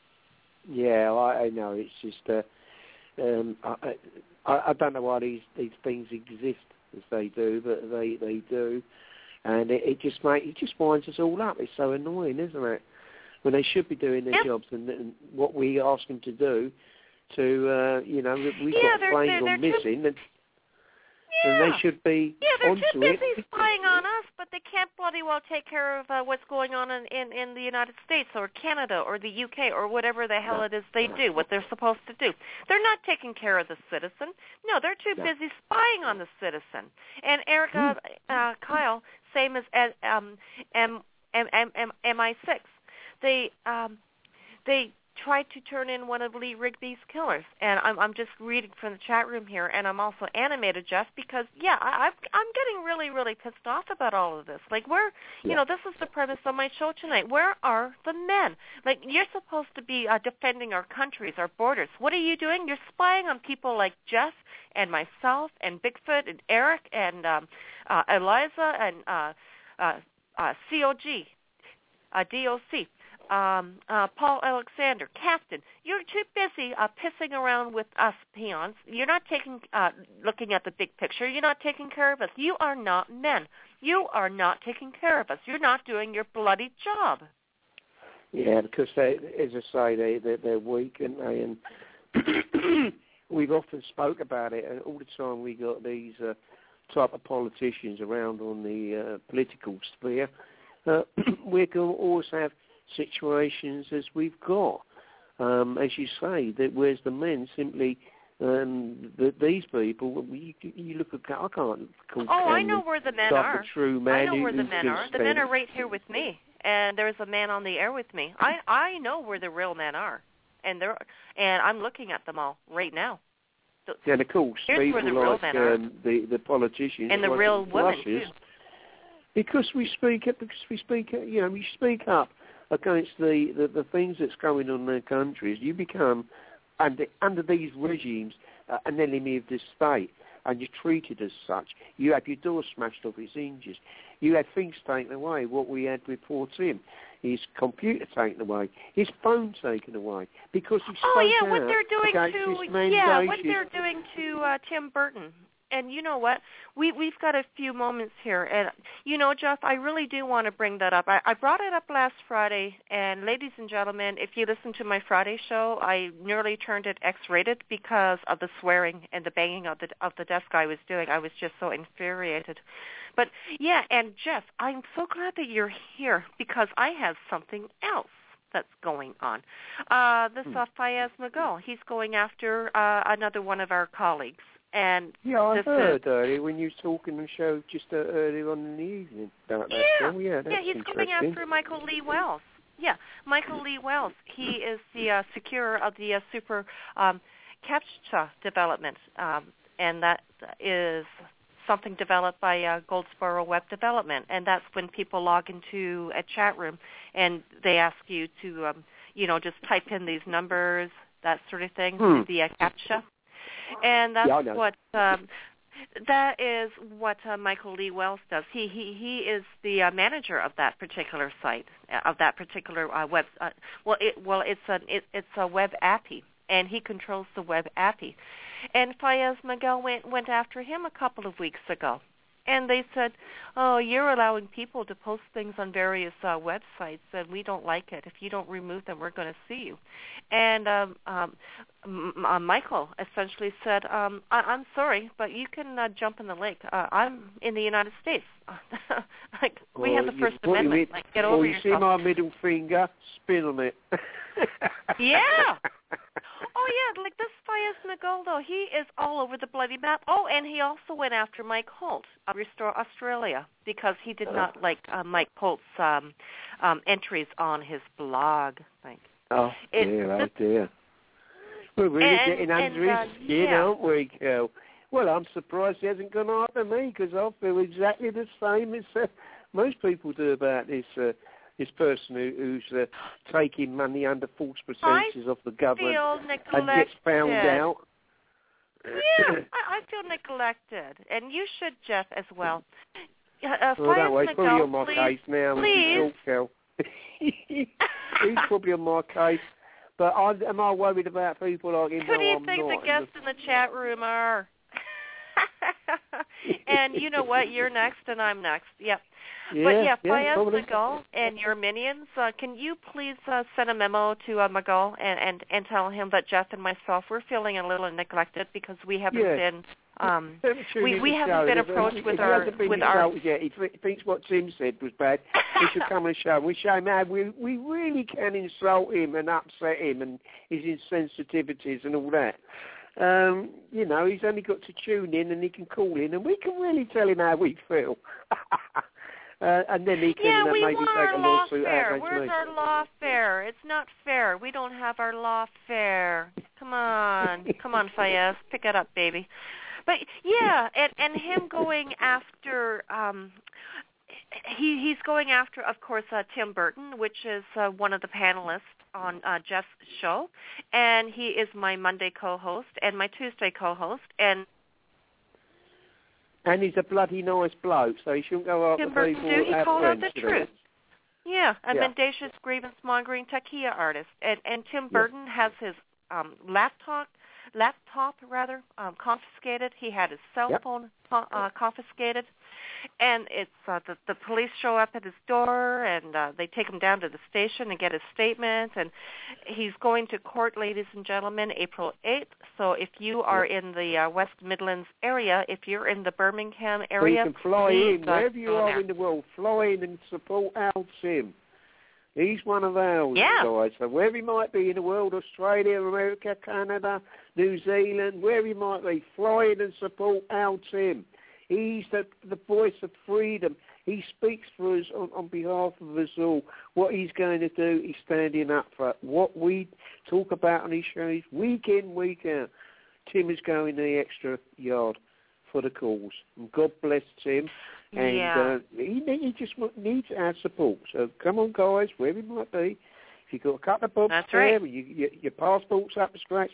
Yeah, I, I know. It's just uh, um, I, I I don't know why these these things exist as they do, but they they do. And it, it just make, it just winds us all up. It's so annoying, isn't it? When they should be doing their yep. jobs and, and what we ask them to do, to uh, you know, we've yeah, got they're, planes they're, on they're missing, too, and, yeah. and they should be yeah, they're onto too busy it. spying on us, but they can't bloody well take care of uh, what's going on in, in, in the United States or Canada or the U K or whatever the hell No. it is they do, what they're supposed to do. They're not taking care of the citizen. No, they're too No. busy spying on the citizen. And Eric, uh, uh, Kyle, same as um, M, M, M, M, M I six. They, um, they, tried to turn in one of Lee Rigby's killers. And I'm I'm just reading from the chat room here, and I'm also animated, Jeff, because, yeah, I, I'm getting really, really pissed off about all of this. Like, where, you yeah. know, this is the premise of my show tonight. Where are the men? Like, you're supposed to be uh, defending our countries, our borders. What are you doing? You're spying on people like Jeff and myself and Bigfoot and Eric and um, uh, Eliza and uh, uh, uh, C O G, uh, D O C. Um, uh, Paul Alexander, Captain, you're too busy uh, pissing around with us peons. You're not taking, uh, looking at the big picture. You're not taking care of us. You are not men. You are not taking care of us. You're not doing your bloody job. Yeah, because they, as I say, they they're, they're weak, and they and we've often spoke about it, and all the time we got these uh, type of politicians around on the uh, political sphere. Uh, we're going to always have situations as we've got, um, as you say, that whereas the men simply, um, the, these people, you, you look at, I can't call. Oh, I know where the men are. The true man I know who, where the men are. The men are right here with me, and there's a man on the air with me. I I know where the real men are, and they're and I'm looking at them all right now. So, yeah, and of course, here's people where the real like men are. um, the the politicians and the like real the women Rushes, too. Because we speak up, because we speak, you know, we speak up against the, the, the things that's going on in their countries. You become, under, under these regimes, uh, an enemy of the state, and you're treated as such. You have your door smashed off his hinges. You had things taken away, what we had with Poor Tim. His computer taken away, his phone taken away, because he spoke Oh yeah, out what they're doing against to his yeah, what mendacious- they're doing to uh, Tim Burton. And you know what? We, we've got a few moments here. And, you know, Jeff, I really do want to bring that up. I, I brought it up last Friday. And, ladies and gentlemen, if you listen to my Friday show, I nearly turned it X-rated because of the swearing and the banging of the, of the desk I was doing. I was just so infuriated. But, yeah, and, Jeff, I'm so glad that you're here because I have something else that's going on. Uh, this uh, Fayez Magal, he's going after uh, another one of our colleagues. And yeah, I heard is, earlier when you were talking on the show just uh, earlier on in the evening. About that yeah, film. yeah, that's yeah, he's going after Michael Lee Wells. Yeah, Michael Lee Wells. He is the uh, securer of the uh, super um, CAPTCHA development, um, and that is something developed by uh, Goldsboro Web Development, and that's when people log into a chat room and they ask you to, um, you know, just type in these numbers, that sort of thing, hmm. the uh, CAPTCHA. And that's yeah, what um, that is what uh, Michael Lee Wells does. He he he is the uh, manager of that particular site, of that particular uh, web. Uh, well, it well it's a it, it's a web appy, and he controls the web appy. And Fayez Magal went went after him a couple of weeks ago. And they said, oh, you're allowing people to post things on various uh, websites, and we don't like it. If you don't remove them, we're going to sue you. And um, um, m- uh, Michael essentially said, um, I- I'm sorry, but you can uh, jump in the lake. Uh, I'm in the United States. like we well, have the First you, Amendment. You, like, get well, over you yourself. see my middle finger? Spin on it. Yeah. Oh, yeah, like this Fayez Magal, though, he is all over the bloody map. Oh, and he also went after Mike Holt of Restore Australia because he did not like uh, Mike Holt's um, um, entries on his blog. Like, oh, it, dear, oh, this, dear. We're really and, getting under and, his uh, skin, yeah. aren't we, Kel? Well, I'm surprised he hasn't gone after me because I feel exactly the same as uh, most people do about this uh, this person who, who's uh, taking money under false pretenses of the government and gets found out. Yeah, I, I feel neglected, and you should, Jeff, as well. Uh, oh, don't worry, he's probably on my please, case now. Please. Talk, he's probably on my case. But I, am I worried about people like him? Who no, do you I'm think not. the guests in the chat room are? And you know what? You're next, and I'm next. Yep. Yeah, but yeah, yeah, Fayez Magal and your minions, uh, can you please uh, send a memo to uh, Magal and, and, and tell him that Jeff and myself, we're feeling a little neglected because we haven't yeah. been um, we, we haven't show. been If, approached if, with if our been with our. Yet. He th- thinks what Tim said was bad. He should come on the show. We show him how we we really can insult him and upset him and his insensitivities and all that. Um, you know, he's only got to tune in and he can call in and we can really tell him how we feel. Uh, and then he can yeah, uh, we maybe want take our a law lawsuit fair. out against Where's me. our law fair? It's not fair. We don't have our law fair. Come on. Come on, Fayez. Pick it up, baby. But, yeah, and, and him going after... Um, he He's going after, of course, uh, Tim Burton, which is uh, one of the panelists on uh, Jeff's show. And he is my Monday co-host and my Tuesday co-host. And And he's a bloody nice bloke, so he shouldn't go after Tim Burton, people too, he at called out friends, the you know. truth. Yeah, a Yeah. mendacious grievance-mongering takia artist. And, and Tim Yeah. Burton has his um, laptop, laptop rather, um, confiscated. He had his cell Yep. phone uh, confiscated. And it's uh, the, the police show up at his door, and uh, they take him down to the station and get his statement. And he's going to court, ladies and gentlemen, April eighth. So if you are in the uh, West Midlands area, if you're in the Birmingham So area, you can fly please, in, uh, wherever you go are there. in the world, fly in and support Al Sim. He's one of ours, Yeah. guys. So wherever he might be in the world, Australia, America, Canada, New Zealand, wherever he might be, fly in and support Al Sim. He's the, the voice of freedom. He speaks for us on, on behalf of us all. What he's going to do, he's standing up for it. What we talk about on his shows, week in, week out, Tim is going the extra yard for the cause. And God bless Tim. And Yeah. uh, he, he just needs our support. So come on, guys, wherever you might be. If you've got a couple of bobs That's there, right. you, you, your passport's up to scratch,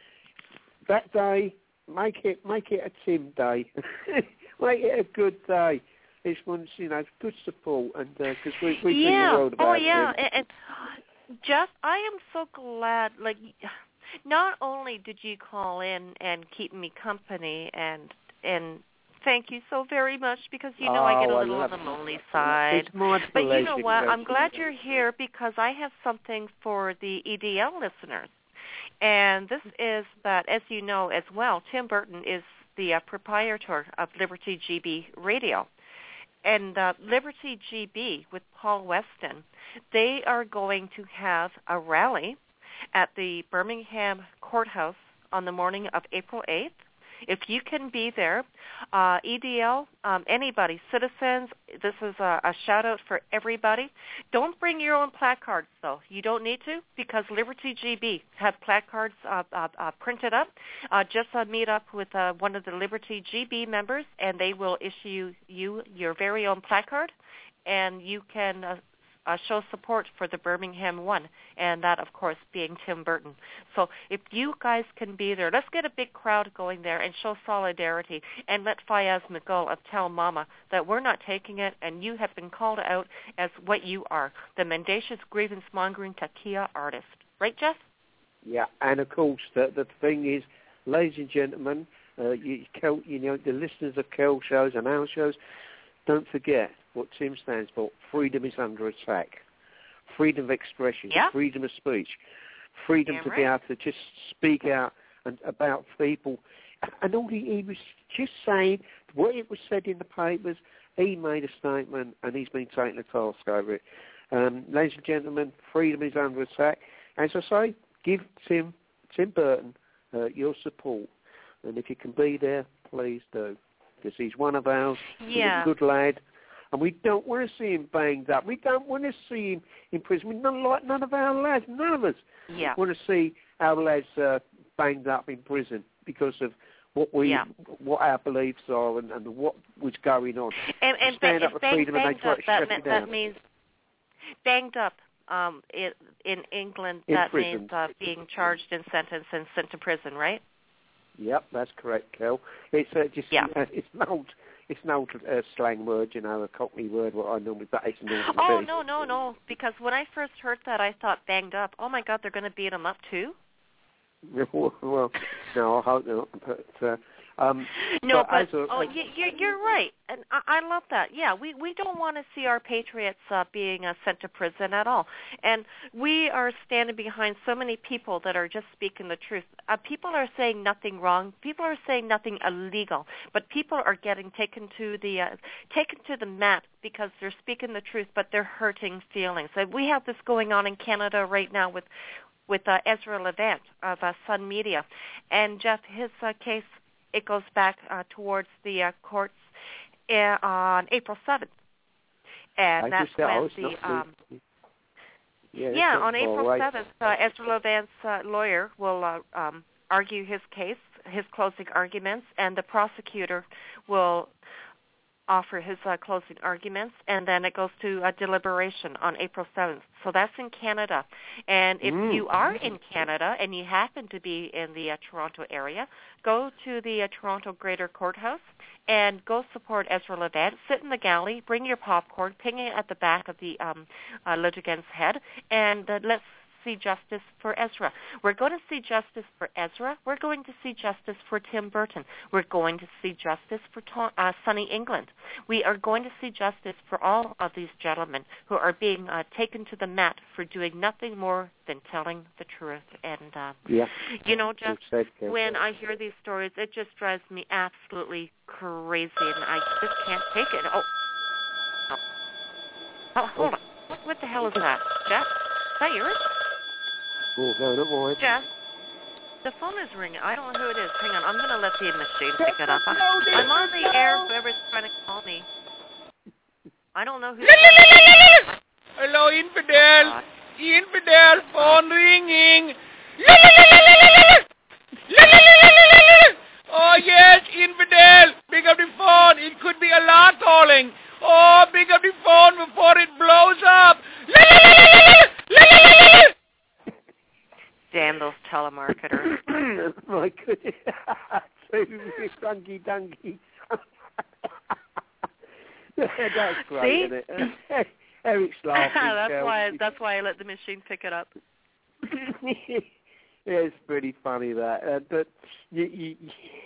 that day, make it make it a Tim day. Make it a good day. This one's, you know, good support, and because uh, we, we yeah. think the world about Oh, yeah. Tim. And, and Jeff, I am so glad, like, not only did you call in and keep me company, and and thank you so very much, because you know oh, I get a I little on love the it. lonely side. It's my But you know pleasure, what? I'm Kelsey. glad you're here, because I have something for the E D L listeners. And this is that, as you know as well, Tim Burton is the uh, proprietor of Liberty G B Radio. And uh, Liberty G B with Paul Weston, they are going to have a rally at the Birmingham Courthouse on the morning of April eighth. If you can be there, uh, E D L, um, anybody, citizens, this is a, a shout-out for everybody. Don't bring your own placards, though. You don't need to, because Liberty G B have placards uh, uh, uh, printed up. Uh, just uh, meet up with uh, one of the Liberty G B members, and they will issue you your very own placard, and you can uh, Uh, show support for the Birmingham one, and that, of course, being Tim Burton. So if you guys can be there, let's get a big crowd going there and show solidarity, and let Fayez McGull of Tell Mama that we're not taking it, and you have been called out as what you are, the mendacious grievance-mongering takia artist. Right, Jeff? Yeah, and of course, the, the thing is, ladies and gentlemen, uh, you, Kel, you know, the listeners of Kel shows and our shows, don't forget what Tim stands for. Freedom is under attack. Freedom of expression, yeah. freedom of speech, freedom Damn to right. be able to just speak out and about people. And all he, he was just saying, what it was said in the papers, he made a statement and he's been taking the task over it. Um, ladies and gentlemen, freedom is under attack. As I say, give Tim, Tim Burton uh, your support. And if you can be there, please do. Because he's one of ours. Yeah. He's a good lad. And we don't want to see him banged up. We don't want to see him in prison. We don't like none of our lads, none of us Yeah. want to see our lads uh, banged up in prison because of what we, Yeah. what our beliefs are and, and what was going on. And, and, Stand ba- up for bang, freedom and they banged try up, to that, shut meant, you down. that means banged up um, in, in England, In that prison. means uh, being charged and sentenced and sent to prison, right? Yep, that's correct, Kel. It's uh, just Yeah. uh, it's an old it's an old uh, slang word, you know, a Cockney word. What I normally, but it's normal. Oh no no no! Because when I first heard that, I thought banged up. Oh my God, they're going to beat him up too. Well, no, I hope not. But uh, um, No, but, but as a, oh, as, you, you're you're right, and I, I love that. Yeah, we we don't want to see our patriots uh, being uh, sent to prison at all, and we are standing behind so many people that are just speaking the truth. Uh, people are saying nothing wrong. People are saying nothing illegal, but people are getting taken to the uh, taken to the mat because they're speaking the truth, but they're hurting feelings. And we have this going on in Canada right now with with uh, Ezra Levant of uh, Sun Media, and Jeff, his uh, case. It goes back uh, towards the uh, courts uh, on April seventh. and I that's just, oh, when it's the not um, the, yeah, it's yeah not on far April away. seventh, uh, Ezra Levant's uh, lawyer will uh, um, argue his case, his closing arguments, and the prosecutor will offer his uh, closing arguments, and then it goes to uh, deliberation on April seventh. So that's in Canada. And if Mm. you are in Canada and you happen to be in the uh, Toronto area, go to the uh, Toronto Greater Courthouse and go support Ezra Levant. Sit in the galley, bring your popcorn, ping it at the back of the um, uh, litigant's head, and uh, let's see justice for Ezra. We're going to see justice for Ezra. We're going to see justice for Tim Burton. We're going to see justice for Tom, uh, Sonny England. We are going to see justice for all of these gentlemen who are being uh, taken to the mat for doing nothing more than telling the truth. And, uh, yeah. you know, Jeff, said, when I hear these stories, it just drives me absolutely crazy, and I just can't take it. Oh, oh, oh hold on. What, what the hell is that, Jeff? Is that yours? Oh, no, don't worry. Jeff, the phone is ringing. I don't know who it is. Hang on. I'm going to let the machine pick it up. I'm, I'm on the air. Whoever's trying to call me. I don't know who's trying to Hello, infidel. Infidel. Phone ringing. Oh, yes, infidel. Pick up the phone. It could be Allah calling. Oh, pick up the phone before it blows up. Damn those telemarketers. My goodness. Dunky dunky. That's great, See? isn't it? Eric's laughing. that's Kel. why. That's why I let the machine pick it up. Yeah, it's pretty funny that. Uh, but you, you,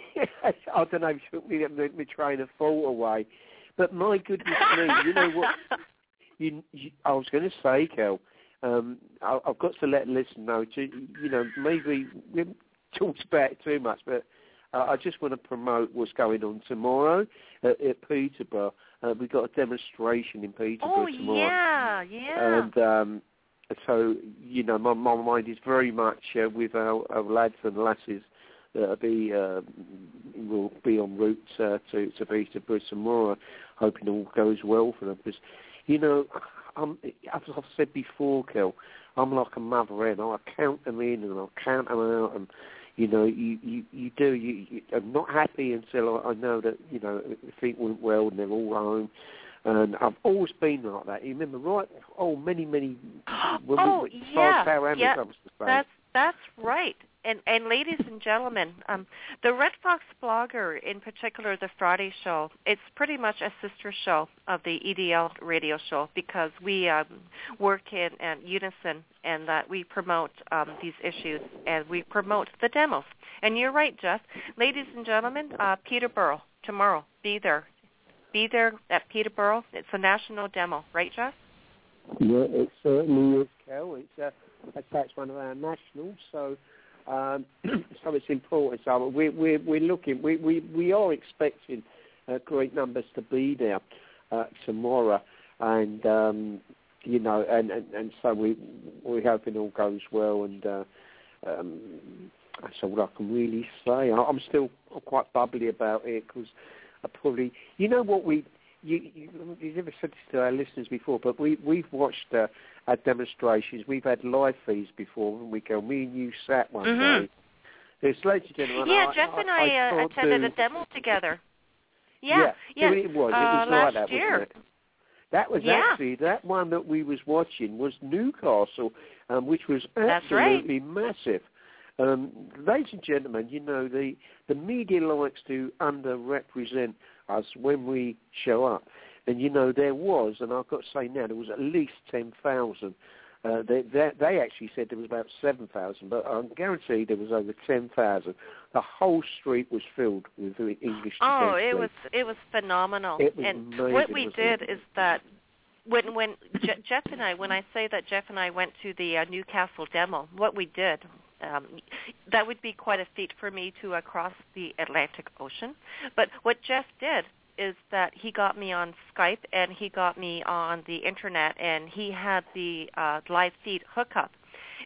I don't know. Took me my, my train of thought away. But my goodness me, you know what? You, you, I was going to say, Kel. Um, I, I've got to let listeners know, to, you know, maybe we haven't talked about it too much, but uh, I just want to promote what's going on tomorrow at, at Peterborough. Uh, we've got a demonstration in Peterborough oh, tomorrow. yeah, yeah. And um, so, you know, my, my mind is very much uh, with our, our lads and lasses that will be, uh, will be en route uh, to, to Peterborough tomorrow, hoping all goes well for them. Because, you know, I'm, as I've said before, Kel, I'm like a mother hen. I count them in and I count them out, and you know, you you, you do. You, you, I'm not happy until I, I know that you know everything went well and they're all home. And I've always been like that. You remember, right? Oh, many, many. When oh, we, yeah, yeah. Comes to say. That's that's right. And, and ladies and gentlemen, um, the Red Fox Blogger, in particular the Friday show, it's pretty much a sister show of the E D L radio show because we um, work in, in unison and that we promote um, these issues and we promote the demos. And you're right, Jeff. Ladies and gentlemen, uh, Peterborough, tomorrow, be there. Be there at Peterborough. It's a national demo, right, Jeff? Yeah, it certainly is, Kel. It's, uh, that's one of our nationals, so... Um, so it's important. So we, we, we're looking, we, we, we are expecting uh, great numbers to be there uh, tomorrow, and um, you know, and, and, and so we we hope it all goes well, and uh, um, that's all I can really say. I'm still quite bubbly about it because I probably, you know, what we. You, you, you've never said this to our listeners before, but we, we've watched uh, our demonstrations. We've had live feeds before, and we go, me and you sat one mm-hmm. day. There's ladies and gentlemen. Yeah, I, Jeff I, and I, I uh, attended do... a demo together. Yeah, yeah, yeah. It was. Uh, it was last like that, year. wasn't it? That was yeah. actually, that one that we was watching was Newcastle, um, which was absolutely right. massive. Um, ladies and gentlemen, you know, the, the media likes to underrepresent us when we show up. And, you know, there was, and I've got to say now, there was at least ten thousand. Uh, they, they, they actually said there was about seven thousand, but I'm guaranteed there was over ten thousand. The whole street was filled with the English Oh, defence it fleet. was it was phenomenal. It was and amazing, what we wasn't did it? is that when when Je- Jeff and I, when I say that Jeff and I went to the uh, Newcastle demo, what we did, um, that would be quite a feat for me to uh, cross the Atlantic Ocean. But what Jeff did is that he got me on Skype and he got me on the internet and he had the uh, live feed hookup.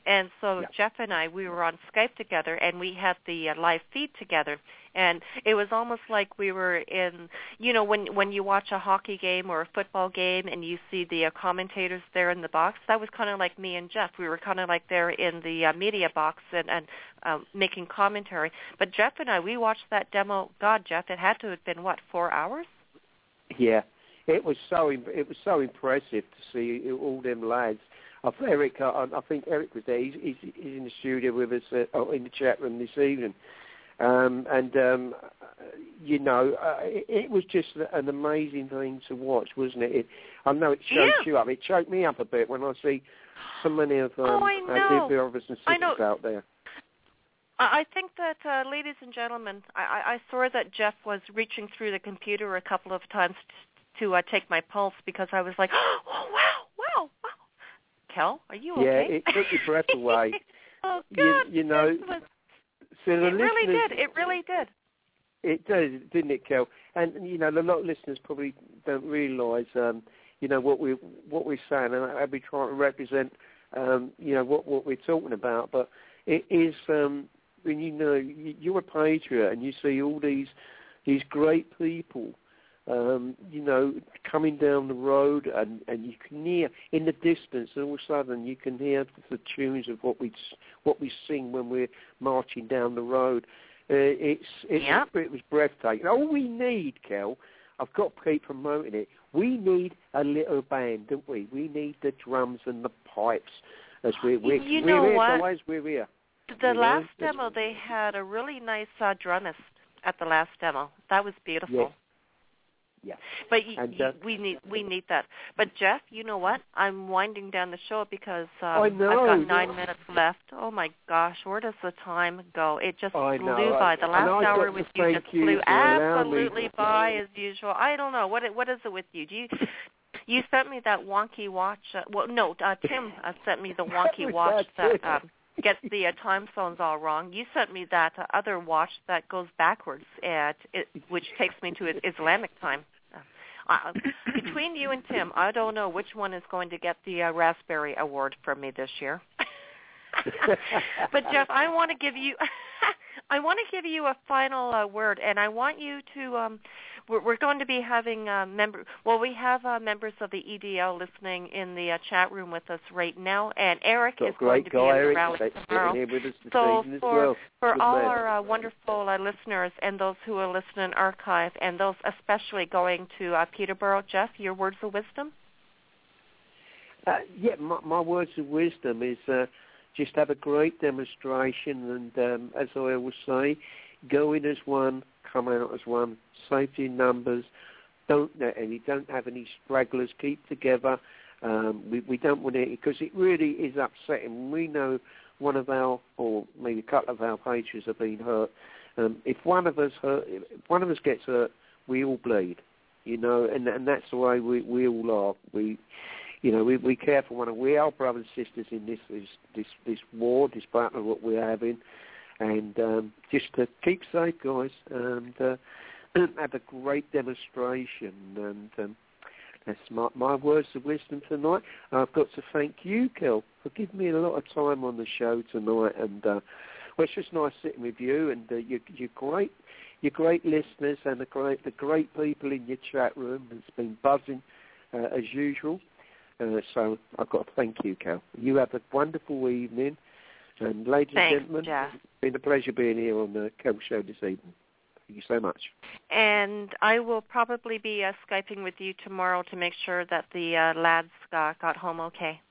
And so Yeah. Jeff and I, we were on Skype together, and we had the uh, live feed together. And it was almost like we were in, you know, when when you watch a hockey game or a football game and you see the uh, commentators there in the box, that was kind of like me and Jeff. We were kind of like there in the uh, media box and, and um, making commentary. But Jeff and I, we watched that demo. God, Jeff, it had to have been, what, four hours? Yeah, it was so it was so impressive to see all them lads. I think Eric, I, I think Eric was there. He's, he's, he's in the studio with us, uh, oh, in the chat room this evening. Um, and, um, you know, uh, it, it was just an amazing thing to watch, wasn't it? it I know it choked yeah. you up. It choked me up a bit when I see so many of um, oh, I know. our dear brothers and sisters out there. I think that, uh, ladies and gentlemen, I, I saw that Jeff was reaching through the computer a couple of times t- to uh, take my pulse because I was like, oh, wow, wow, wow. Kel, are you okay? Yeah, it took your breath away. oh, God. You, you know... Was, So the it really listeners, did. It really did. It does, didn't it, Kel? And you know, a lot of listeners probably don't realise, um, you know, what we what we're saying, and I'll be trying to represent, um, you know, what what we're talking about. But it is um, when you know you're a patriot and you see all these these great people, um, you know, coming down the road, and, and you can hear in the distance, and all of a sudden you can hear the tunes of what we what we sing when we're marching down the road. Uh, it's it's yep. it was breathtaking. All we need, Kel, I've got to keep promoting it. We need a little band, don't we? We need the drums and the pipes. As we we're, you we're know here, what? guys. We're here. The you last know? demo, they had a really nice uh, drummist at the last demo. That was beautiful. Yes. Yeah. But y- and, y- uh, we need we need that. But Jeff, you know what? I'm winding down the show because um, I know, I've got nine yeah. minutes left. Oh my gosh, where does the time go? It just I flew know. by. The last and hour got with to you thank just you flew for allowing me absolutely to- by as usual. I don't know what it, what is it with you? Do you you sent me that wonky watch? Uh, well, no, uh, Tim uh, sent me the wonky watch that. Um, gets the uh, time zones all wrong. You sent me that uh, other watch that goes backwards, at it, which takes me to Islamic time. Uh, between you and Tim, I don't know which one is going to get the uh, Raspberry Award from me this year. But Jeff, I want to give you, I want to give you a final uh, word, and I want you to. Um, we're, we're going to be having uh, member. Well, we have uh, members of the E D L listening in the uh, chat room with us right now, and Eric Got is going to be guy, in the Eric, rally tomorrow. Here with us this So evening as for well. for Good all man. our uh, wonderful uh, listeners and those who are listening archive, and those especially going to uh, Peterborough, Jeff, your words of wisdom. Uh, yeah, my, my words of wisdom is uh, just have a great demonstration, and um, as I always say, go in as one, come out as one. Safety in numbers. Don't let any. Don't have any stragglers. Keep together. Um, we, we don't want it because it really is upsetting. We know one of our, or maybe a couple of our patrons have been hurt. Um, if one of us hurt, if one of us gets hurt, we all bleed. You know, and and that's the way we, we all are. We. You know, we, we care for one another. We are brothers and sisters in this this this, this war, this battle that we're having, and um, just to keep safe, guys, and uh, have a great demonstration. And um, that's my, my words of wisdom tonight. I've got to thank you, Kel, for giving me a lot of time on the show tonight. And uh, well, it's just nice sitting with you, and uh, you, you're great, you're great listeners, and the great the great people in your chat room. It's been buzzing uh, as usual. Uh, so I've got to thank you, Cal. You have a wonderful evening. And ladies Thanks, and gentlemen, Jeff. it's been a pleasure being here on the Cal Show this evening. Thank you so much. And I will probably be uh, Skyping with you tomorrow to make sure that the uh, lads got, got home okay.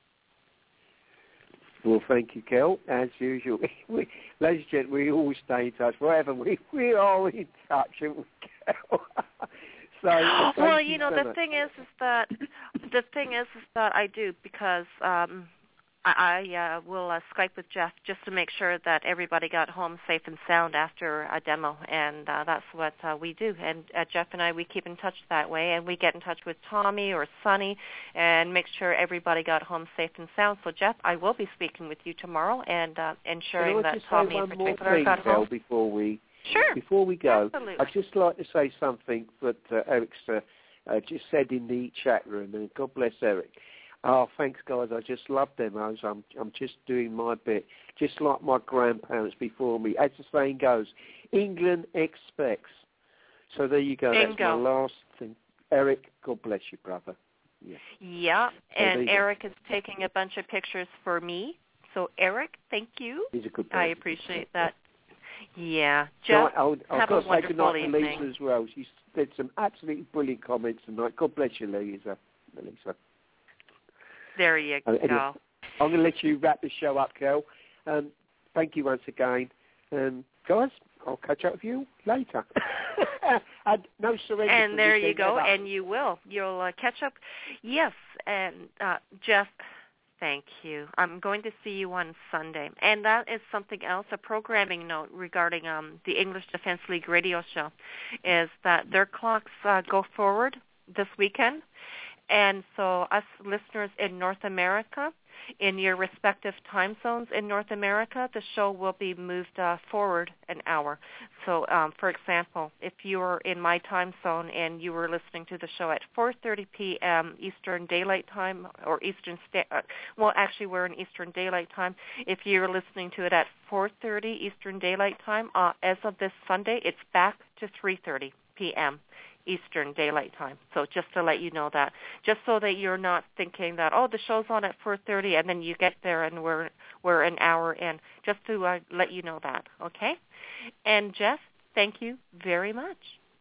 Well, thank you, Kel. As usual, we, ladies and gentlemen, we always stay in touch. Wherever we, we are in touch with Kel. So, well, you you know, so the much. thing is, is that the thing is, is that I do because um, I, I uh, will uh, Skype with Jeff just to make sure that everybody got home safe and sound after a demo, and uh, that's what uh, we do. And uh, Jeff and I, we keep in touch that way, and we get in touch with Tommy or Sonny and make sure everybody got home safe and sound. So, Jeff, I will be speaking with you tomorrow and uh, ensuring Can I that just Tommy say in one more particular thing, got Kel, home. before we Sure. Before we go, Absolutely. I'd just like to say something that uh, Eric's uh, uh, just said in the chat room, and God bless Eric. Oh, thanks, guys. I just love demos. I'm I'm just doing my bit, just like my grandparents before me. As the saying goes, England expects. So there you go. Bingo. That's my last thing. Eric, God bless you, brother. Yeah. Yeah, So and there you Eric is taking a bunch of pictures for me. So, Eric, thank you. He's a good I person. appreciate that. Yeah. No, Jeff, I'll, I'll have got a to say wonderful good night to evening. Lisa as well. She did some absolutely brilliant comments tonight. God bless you, Lisa. Lisa. There you Uh, anyway, go. I'm going to let you wrap the show up, Kel. Um, thank you once again. Um, guys, I'll catch up with you later. and no surrender. And there you go, ever. and you will. You'll uh, catch up. Yes, and uh, Jeff, thank you. I'm going to see you on Sunday. And that is something else, a programming note regarding um, the English Defense League radio show, is that their clocks uh, go forward this weekend. And so us listeners in North America, in your respective time zones in North America, the show will be moved uh, forward an hour. So, um, for example, if you were in my time zone and you were listening to the show at four thirty p.m. Eastern Daylight Time, or Eastern, sta- uh, well, actually we're in Eastern Daylight Time. If you're listening to it at four thirty Eastern Daylight Time, uh, as of this Sunday, it's back to three thirty p.m. Eastern Daylight Time. So just to let you know that, just so that you're not thinking that, oh, the show's on at four thirty, and then you get there and we're we're an hour in. Just to uh, let you know that, okay? And Jeff, thank you very much.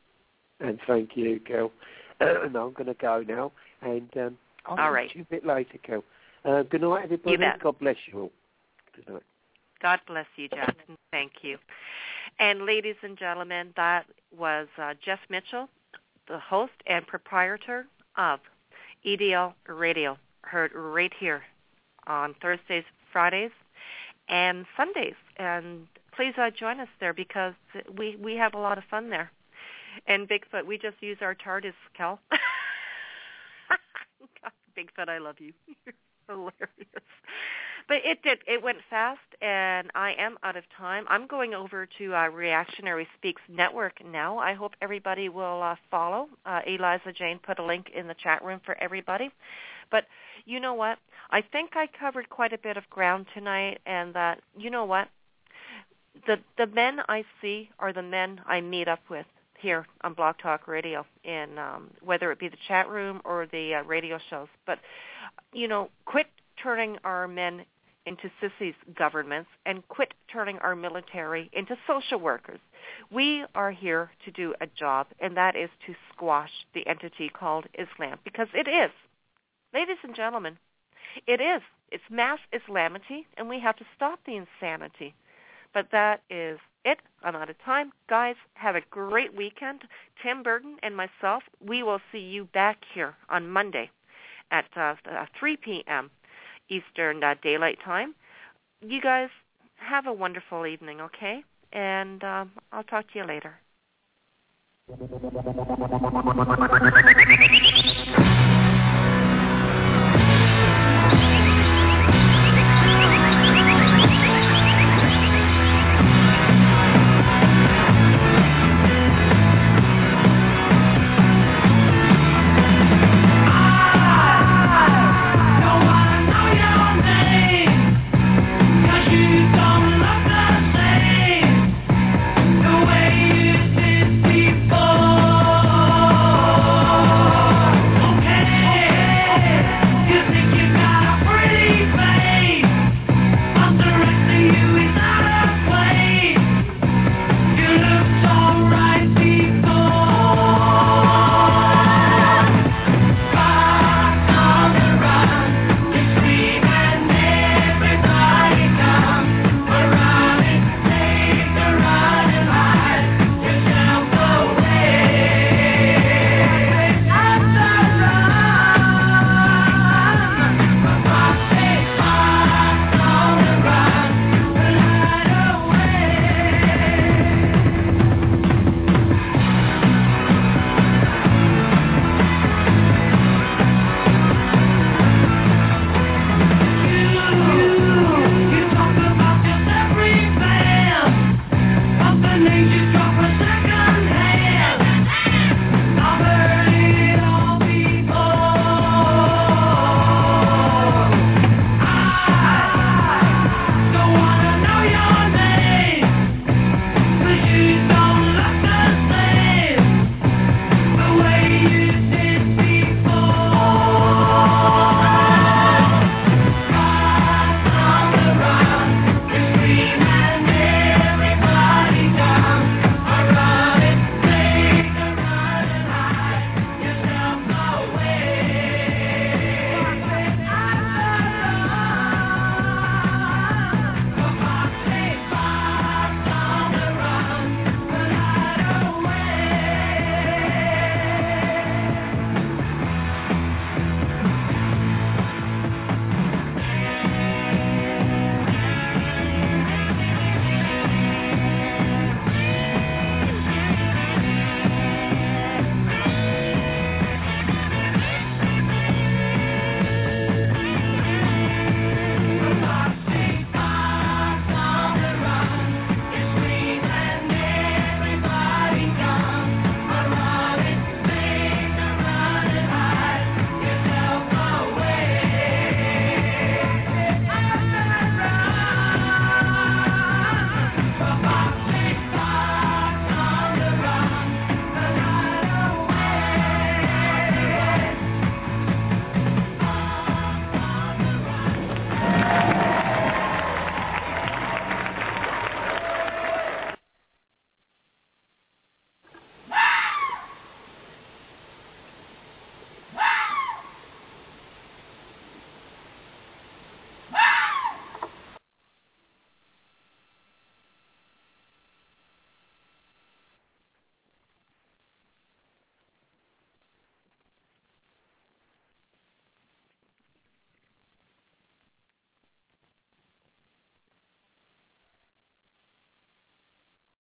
And thank you, Kel. and I'm going to go now. And um, I'll all see right. you a bit later, Kel. Uh, good night, everybody. You bet. God bless you all. Good night. God bless you, Jeff. Thank you. And ladies and gentlemen, that was uh, Jeff Mitchell, the host and proprietor of E D L Radio, heard right here on Thursdays, Fridays, and Sundays. And please uh, join us there, because we, we have a lot of fun there. And Bigfoot, we just use our TARDIS, Cal. God, Bigfoot, I love you. You're hilarious. But it did. It went fast, and I am out of time. I'm going over to uh, Reactionary Speaks Network now. I hope everybody will uh, follow. Uh, Eliza Jane put a link in the chat room for everybody. But you know what? I think I covered quite a bit of ground tonight, and that, you know what? The the men I see are the men I meet up with here on Blog Talk Radio, in um, whether it be the chat room or the uh, radio shows. But, you know, quit turning our men into sissies governments, and quit turning our military into social workers. We are here to do a job, and that is to squash the entity called Islam, because it is. Ladies and gentlemen, it is. It's mass Islamity, and we have to stop the insanity. But that is it. I'm out of time. Guys, have a great weekend. Tim Burton and myself, we will see you back here on Monday at uh, three p.m. Eastern uh, Daylight Time. You guys have a wonderful evening, okay? And um, I'll talk to you later.